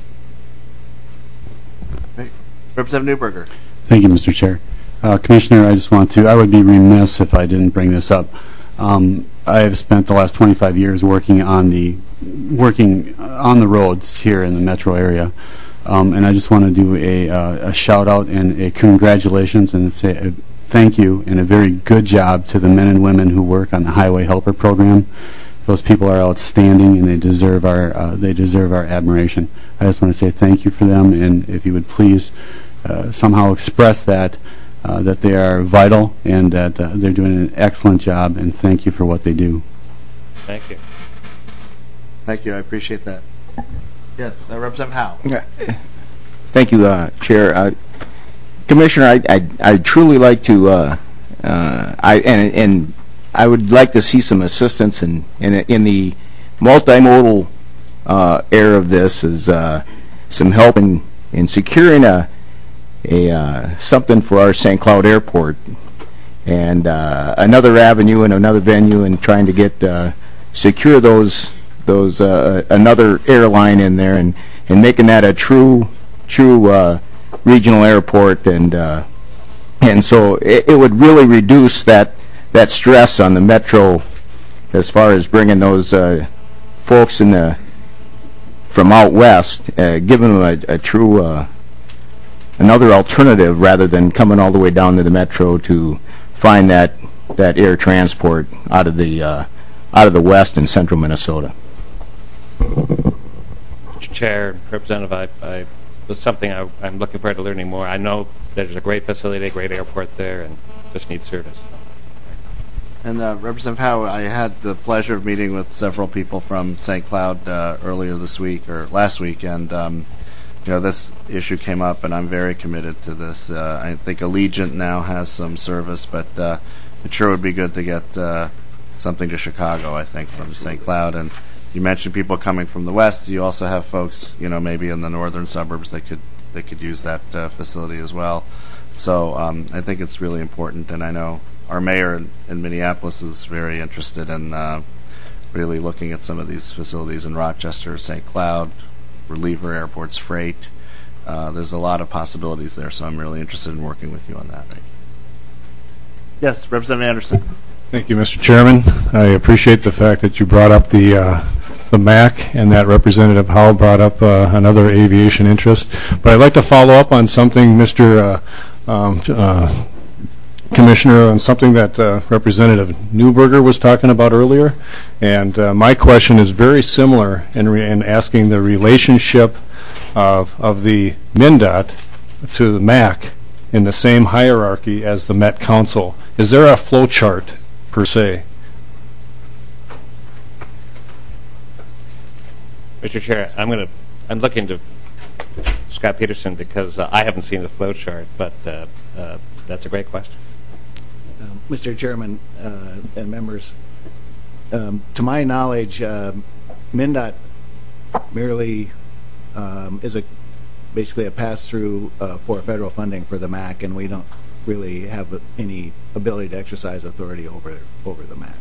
Hey, Representative Newberger. Thank you, Mister Chair. Uh, Commissioner, I just want to, I would be remiss if I didn't bring this up. Um, I have spent the last twenty-five years working on the working on the roads here in the metro area, um, and I just want to do a, uh, a shout out and a congratulations and say a thank you and a very good job to the men and women who work on the Highway Helper Program. Those people are outstanding, and they deserve our uh, they deserve our admiration. I just want to say thank you for them, and if you would please uh, somehow express that. Uh, that they are vital, and that uh, they're doing an excellent job, and thank you for what they do. Thank you. Thank you. I appreciate that. Yes, uh, Representative Howe. Thank you, uh, Chair. Uh, Commissioner, I, I I truly like to uh, uh, I and and I would like to see some assistance in in, in the multimodal uh, area of this, is uh, some help in in securing a. a uh, something for our Saint Cloud Airport, and uh, another avenue and another venue, and trying to get uh, secure those those uh, another airline in there, and and making that a true true uh, regional airport, and uh, and so it, it would really reduce that that stress on the metro as far as bringing those uh, folks in the from out west, uh, giving them a, a true uh, another alternative, rather than coming all the way down to the metro to find that that air transport out of the uh, out of the west and central Minnesota. Mister Chair, Representative, I, I was something I, I'm looking forward to learning more. I know there's a great facility, a great airport there, and just needs service. And uh, Representative Howe, I had the pleasure of meeting with several people from Saint Cloud uh, earlier this week or last week, and um, you know, this issue came up, and I'm very committed to this. Uh, I think Allegiant now has some service, but uh, it sure would be good to get uh, something to Chicago, I think, from Saint Cloud. And you mentioned people coming from the west. You also have folks, you know, maybe in the northern suburbs that could they could use that uh, facility as well. So um, I think it's really important, and I know our mayor in, in Minneapolis is very interested in uh, really looking at some of these facilities in Rochester, Saint Cloud, reliever airports, freight. Uh, there's a lot of possibilities there, so I'm really interested in working with you on that. Yes, Representative Anderson. Thank you, Mister Chairman. I appreciate the fact that you brought up the uh, the M A C, and that Representative Howe brought up uh, another aviation interest. But I'd like to follow up on something Mister Uh, um, uh, Commissioner, on something that uh, Representative Newberger was talking about earlier, and uh, my question is very similar in, re in asking the relationship of, of the MnDOT to the M A C in the same hierarchy as the Met Council. Is there a flow chart per se? Mister Chair, I'm going to I'm looking to Scott Peterson because uh, I haven't seen the flow chart, but uh, uh, that's a great question. Um, Mister Chairman uh, and members, um, to my knowledge, uh, MnDOT merely um, is a basically a pass-through uh, for federal funding for the M A C, and we don't really have any ability to exercise authority over over the M A C.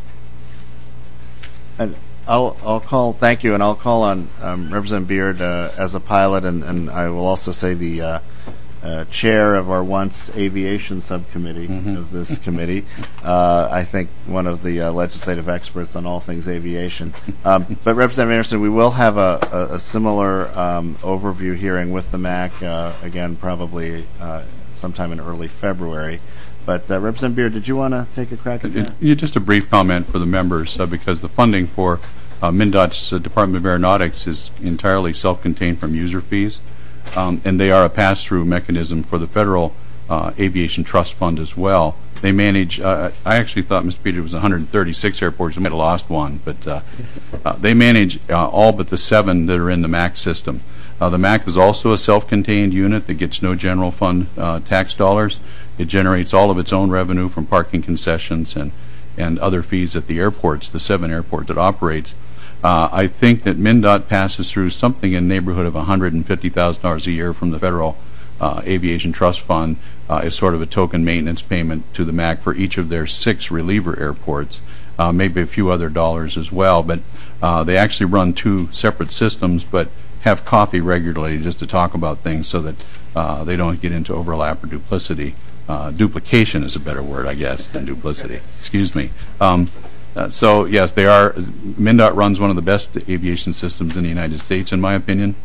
And I'll I'll call. Thank you, and I'll call on um, Representative Beard uh, as a pilot, and, and I will also say the uh, uh, chair of our once aviation subcommittee mm-hmm. of this committee. Uh, I think one of the uh, legislative experts on all things aviation. Um, but Representative Anderson, we will have a, a, a similar um, overview hearing with the M A C uh, again, probably uh, sometime in early February. But uh, Representative Beard, did you want to take a crack at that? It, it, just a brief comment for the members, uh, because the funding for uh, MnDOT's uh, Department of Aeronautics is entirely self-contained from user fees, um, and they are a pass-through mechanism for the Federal uh, Aviation Trust Fund as well. They manage, uh, I actually thought, Mister Peter, it was one hundred thirty-six airports. We might have lost one, but uh, uh, they manage uh, all but the seven that are in the M A C system. Uh, the M A C is also a self-contained unit that gets no general fund uh, tax dollars. It generates all of its own revenue from parking concessions and, and other fees at the airports, the seven airports it operates. Uh, I think that MnDOT passes through something in the neighborhood of one hundred fifty thousand dollars a year from the Federal uh, Aviation Trust Fund uh, as sort of a token maintenance payment to the M A C for each of their six reliever airports, uh, maybe a few other dollars as well. But uh, they actually run two separate systems, but have coffee regularly just to talk about things so that uh, they don't get into overlap or duplicity. Uh, duplication is a better word, I guess, than duplicity. Excuse me. Um, uh, so, yes, they are. MnDOT runs one of the best aviation systems in the United States, in my opinion,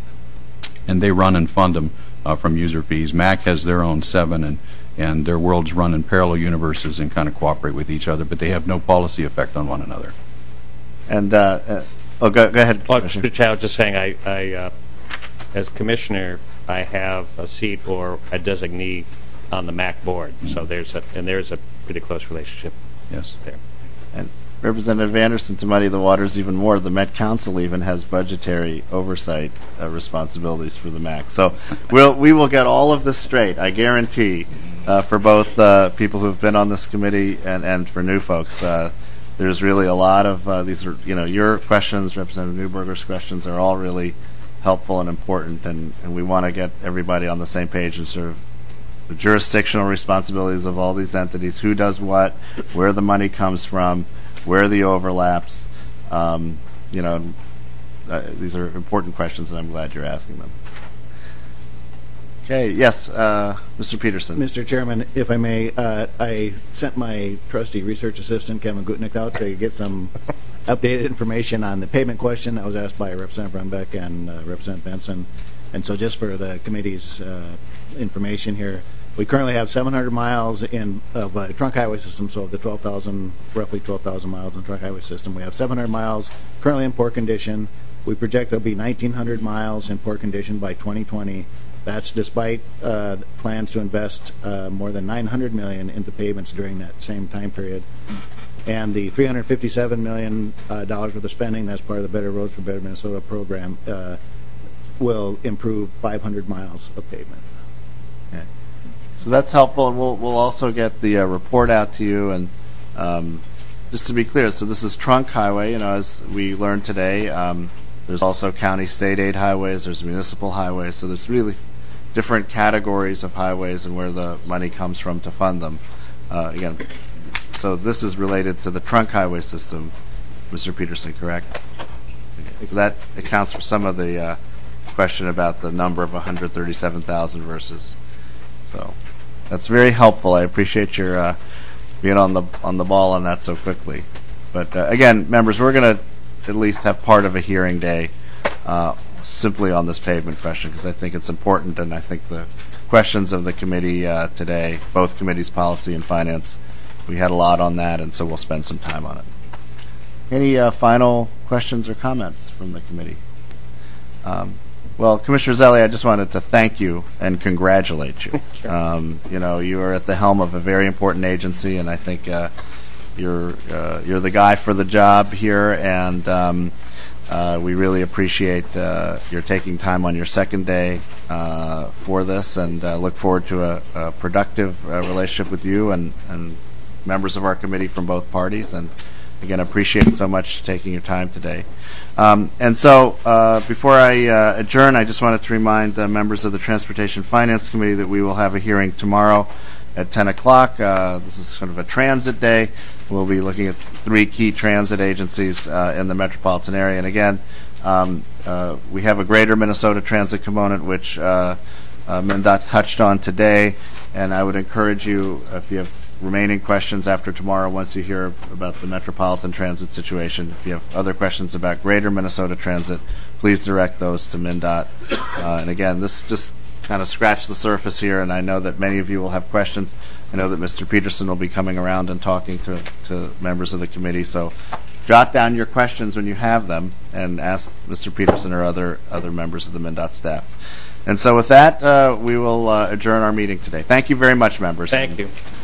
and they run and fund them uh, from user fees. M A C has their own seven, and, and their worlds run in parallel universes and kind of cooperate with each other, but they have no policy effect on one another. And, uh, uh, oh, go, go ahead. Well, Mister Chow, just saying, I, I uh, as commissioner, I have a seat or a designee on the M A C board, mm-hmm. so there's a and there's a pretty close relationship. Yes, there. And Representative Anderson, to muddy the waters even more, the Met Council even has budgetary oversight uh, responsibilities for the M A C. So we'll we will get all of this straight, I guarantee, uh, for both uh, people who have been on this committee and and for new folks. Uh, there's really a lot of uh, these are you know your questions, Representative Newberger's questions are all really helpful and important, and, and we want to get everybody on the same page and sort of the jurisdictional responsibilities of all these entities, who does what, where the money comes from, where the overlaps. Um, you know, uh, these are important questions, and I'm glad you're asking them. Okay, yes, uh, Mister Peterson. Mister Chairman, if I may, uh, I sent my trusty research assistant, Kevin Gutnick, out to get some updated information on the pavement question that was asked by Representative Runbeck and uh, Representative Benson. And so just for the committee's uh, information here, we currently have seven hundred miles in of uh, trunk highway system, so of the twelve thousand, roughly twelve thousand miles in the trunk highway system, we have seven hundred miles currently in poor condition. We project there'll be nineteen hundred miles in poor condition by twenty twenty. That's despite uh, plans to invest uh, more than nine hundred million dollars into pavements during that same time period. And the three hundred fifty-seven million dollars uh, worth of spending, that's part of the Better Roads for Better Minnesota program, uh, will improve five hundred miles of pavement. Okay. So that's helpful, and we'll we'll also get the uh, report out to you. And um, just to be clear, so this is trunk highway. You know, as we learned today, um, there's also county state aid highways. There's municipal highways. So there's really different categories of highways and where the money comes from to fund them. Uh, again, so this is related to the trunk highway system, Mister Peterson, correct? So that accounts for some of the uh, question about the number of one hundred thirty-seven thousand versus. So that's very helpful. I appreciate your uh, being on the on the ball on that so quickly. But uh, again, members, we're going to at least have part of a hearing day uh, simply on this pavement question, because I think it's important, and I think the questions of the committee uh, today, both committees, Policy and Finance. We had a lot on that, and so we'll spend some time on it. Any uh, final questions or comments from the committee? Um, well, Commissioner Zelle, I just wanted to thank you and congratulate you. Um, you know, you are at the helm of a very important agency, and I think uh, you're uh, you're the guy for the job here, and um, uh, we really appreciate uh, your taking time on your second day uh, for this, and uh, look forward to a, a productive uh, relationship with you and, and members of our committee from both parties. And again, appreciate so much taking your time today. Um, and so, uh, before I uh, adjourn, I just wanted to remind the members of the Transportation Finance Committee that we will have a hearing tomorrow at ten o'clock. Uh, this is sort of a transit day. We'll be looking at three key transit agencies uh, in the metropolitan area. And again, um, uh, we have a Greater Minnesota Transit component, which uh, uh, MnDOT touched on today. And I would encourage you, if you have remaining questions after tomorrow, once you hear about the metropolitan transit situation, if you have other questions about Greater Minnesota Transit, please direct those to MnDOT. Uh, and again, this just kind of scratched the surface here, and I know that many of you will have questions. I know that Mister Peterson will be coming around and talking to, to members of the committee, so jot down your questions when you have them and ask Mister Peterson or other, other members of the MnDOT staff. And so with that, uh, we will uh, adjourn our meeting today. Thank you very much, members. Thank you.